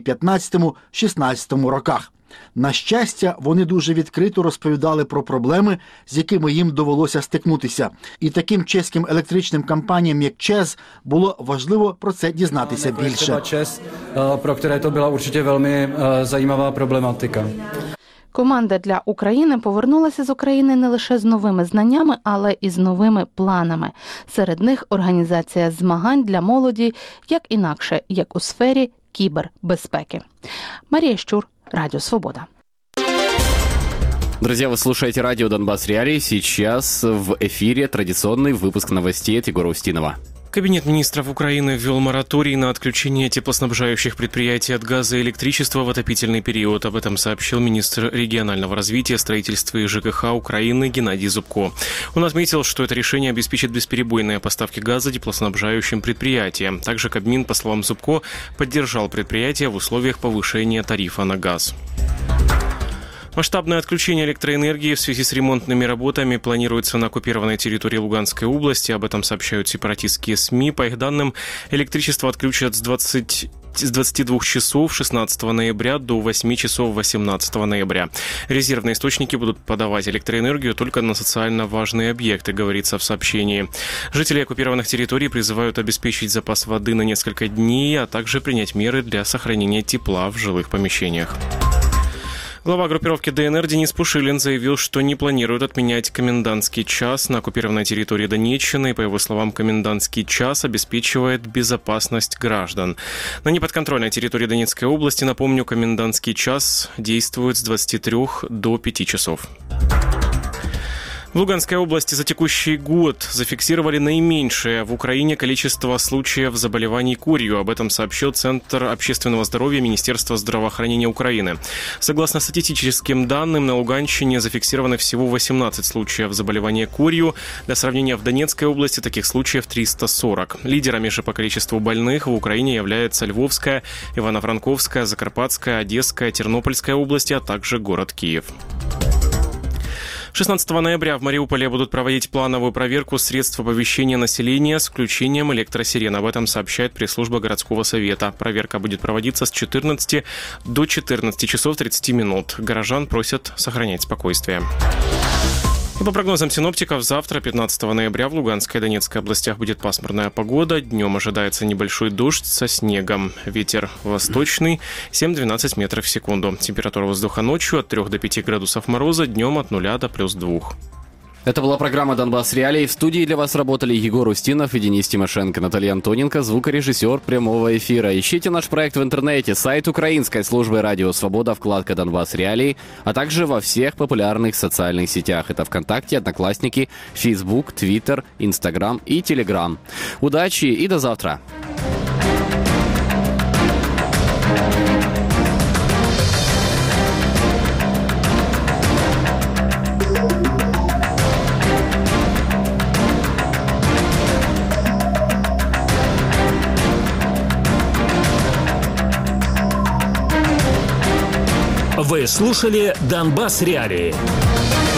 2015-16 роках. На щастя, вони дуже відкрито розповідали про проблеми, з якими їм довелося стикнутися. І таким чеським електричним компаніям, як ЧЕЗ, було важливо про це дізнатися більше. ЧЕЗ, про яке це була určitě вельми zajímavá проблематика. Команда для України повернулася з України не лише з новими знаннями, але і з новими планами. Серед них організація змагань для молоді, як інакше, як у сфері кібербезпеки. Марія Щур, Радіо Свобода. Друзья, вы слушаете радио «Донбасс Реалии». Сейчас в эфире традиционный выпуск новостей от Егора Устинова. Кабинет министров Украины ввел мораторий на отключение теплоснабжающих предприятий от газа и электричества в отопительный период. Об этом сообщил министр регионального развития, строительства и ЖКХ Украины Геннадий Зубко. Он отметил, что это решение обеспечит бесперебойные поставки газа теплоснабжающим предприятиям. Также Кабмин, по словам Зубко, поддержал предприятия в условиях повышения тарифа на газ. Масштабное отключение электроэнергии в связи с ремонтными работами планируется на оккупированной территории Луганской области. Об этом сообщают сепаратистские СМИ. По их данным, электричество отключат с 22 часов 16 ноября до 8 часов 18 ноября. Резервные источники будут подавать электроэнергию только на социально важные объекты, говорится в сообщении. Жители оккупированных территорий призывают обеспечить запас воды на несколько дней, а также принять меры для сохранения тепла в жилых помещениях. Глава группировки ДНР Денис Пушилин заявил, что не планирует отменять комендантский час на оккупированной территории Донеччины. И, по его словам, комендантский час обеспечивает безопасность граждан. На неподконтрольной территории Донецкой области, напомню, комендантский час действует с 23 до 5 часов. В Луганской области за текущий год зафиксировали наименьшее в Украине количество случаев заболеваний курью. Об этом сообщил Центр общественного здоровья Министерства здравоохранения Украины. Согласно статистическим данным, на Луганщине зафиксированы всего 18 случаев заболевания курью. Для сравнения, в Донецкой области таких случаев 340. Лидерами же по количеству больных в Украине являются Львовская, Ивано-Франковская, Закарпатская, Одесская, Тернопольская области, а также город Киев. 16 ноября в Мариуполе будут проводить плановую проверку средств оповещения населения с включением электросирен. Об этом сообщает пресс-служба городского совета. Проверка будет проводиться с 14 до 14 часов 30 минут. Горожан просят сохранять спокойствие. И по прогнозам синоптиков, завтра, 15 ноября, в Луганской и Донецкой областях будет пасмурная погода. Днем ожидается небольшой дождь со снегом. Ветер восточный 7-12 метров в секунду. Температура воздуха ночью от 3 до 5 градусов мороза, днем от 0 до +2. Это была программа «Донбасс Реалии». В студии для вас работали Егор Устинов и Денис Тимошенко. Наталья Антоненко, звукорежиссер прямого эфира. Ищите наш проект в интернете, сайт украинской службы «Радио Свобода», вкладка «Донбасс Реалии», а также во всех популярных социальных сетях. Это ВКонтакте, Одноклассники, Фейсбук, Твиттер, Инстаграм и Телеграм. Удачи и до завтра! Вы слушали «Донбасс Реалии».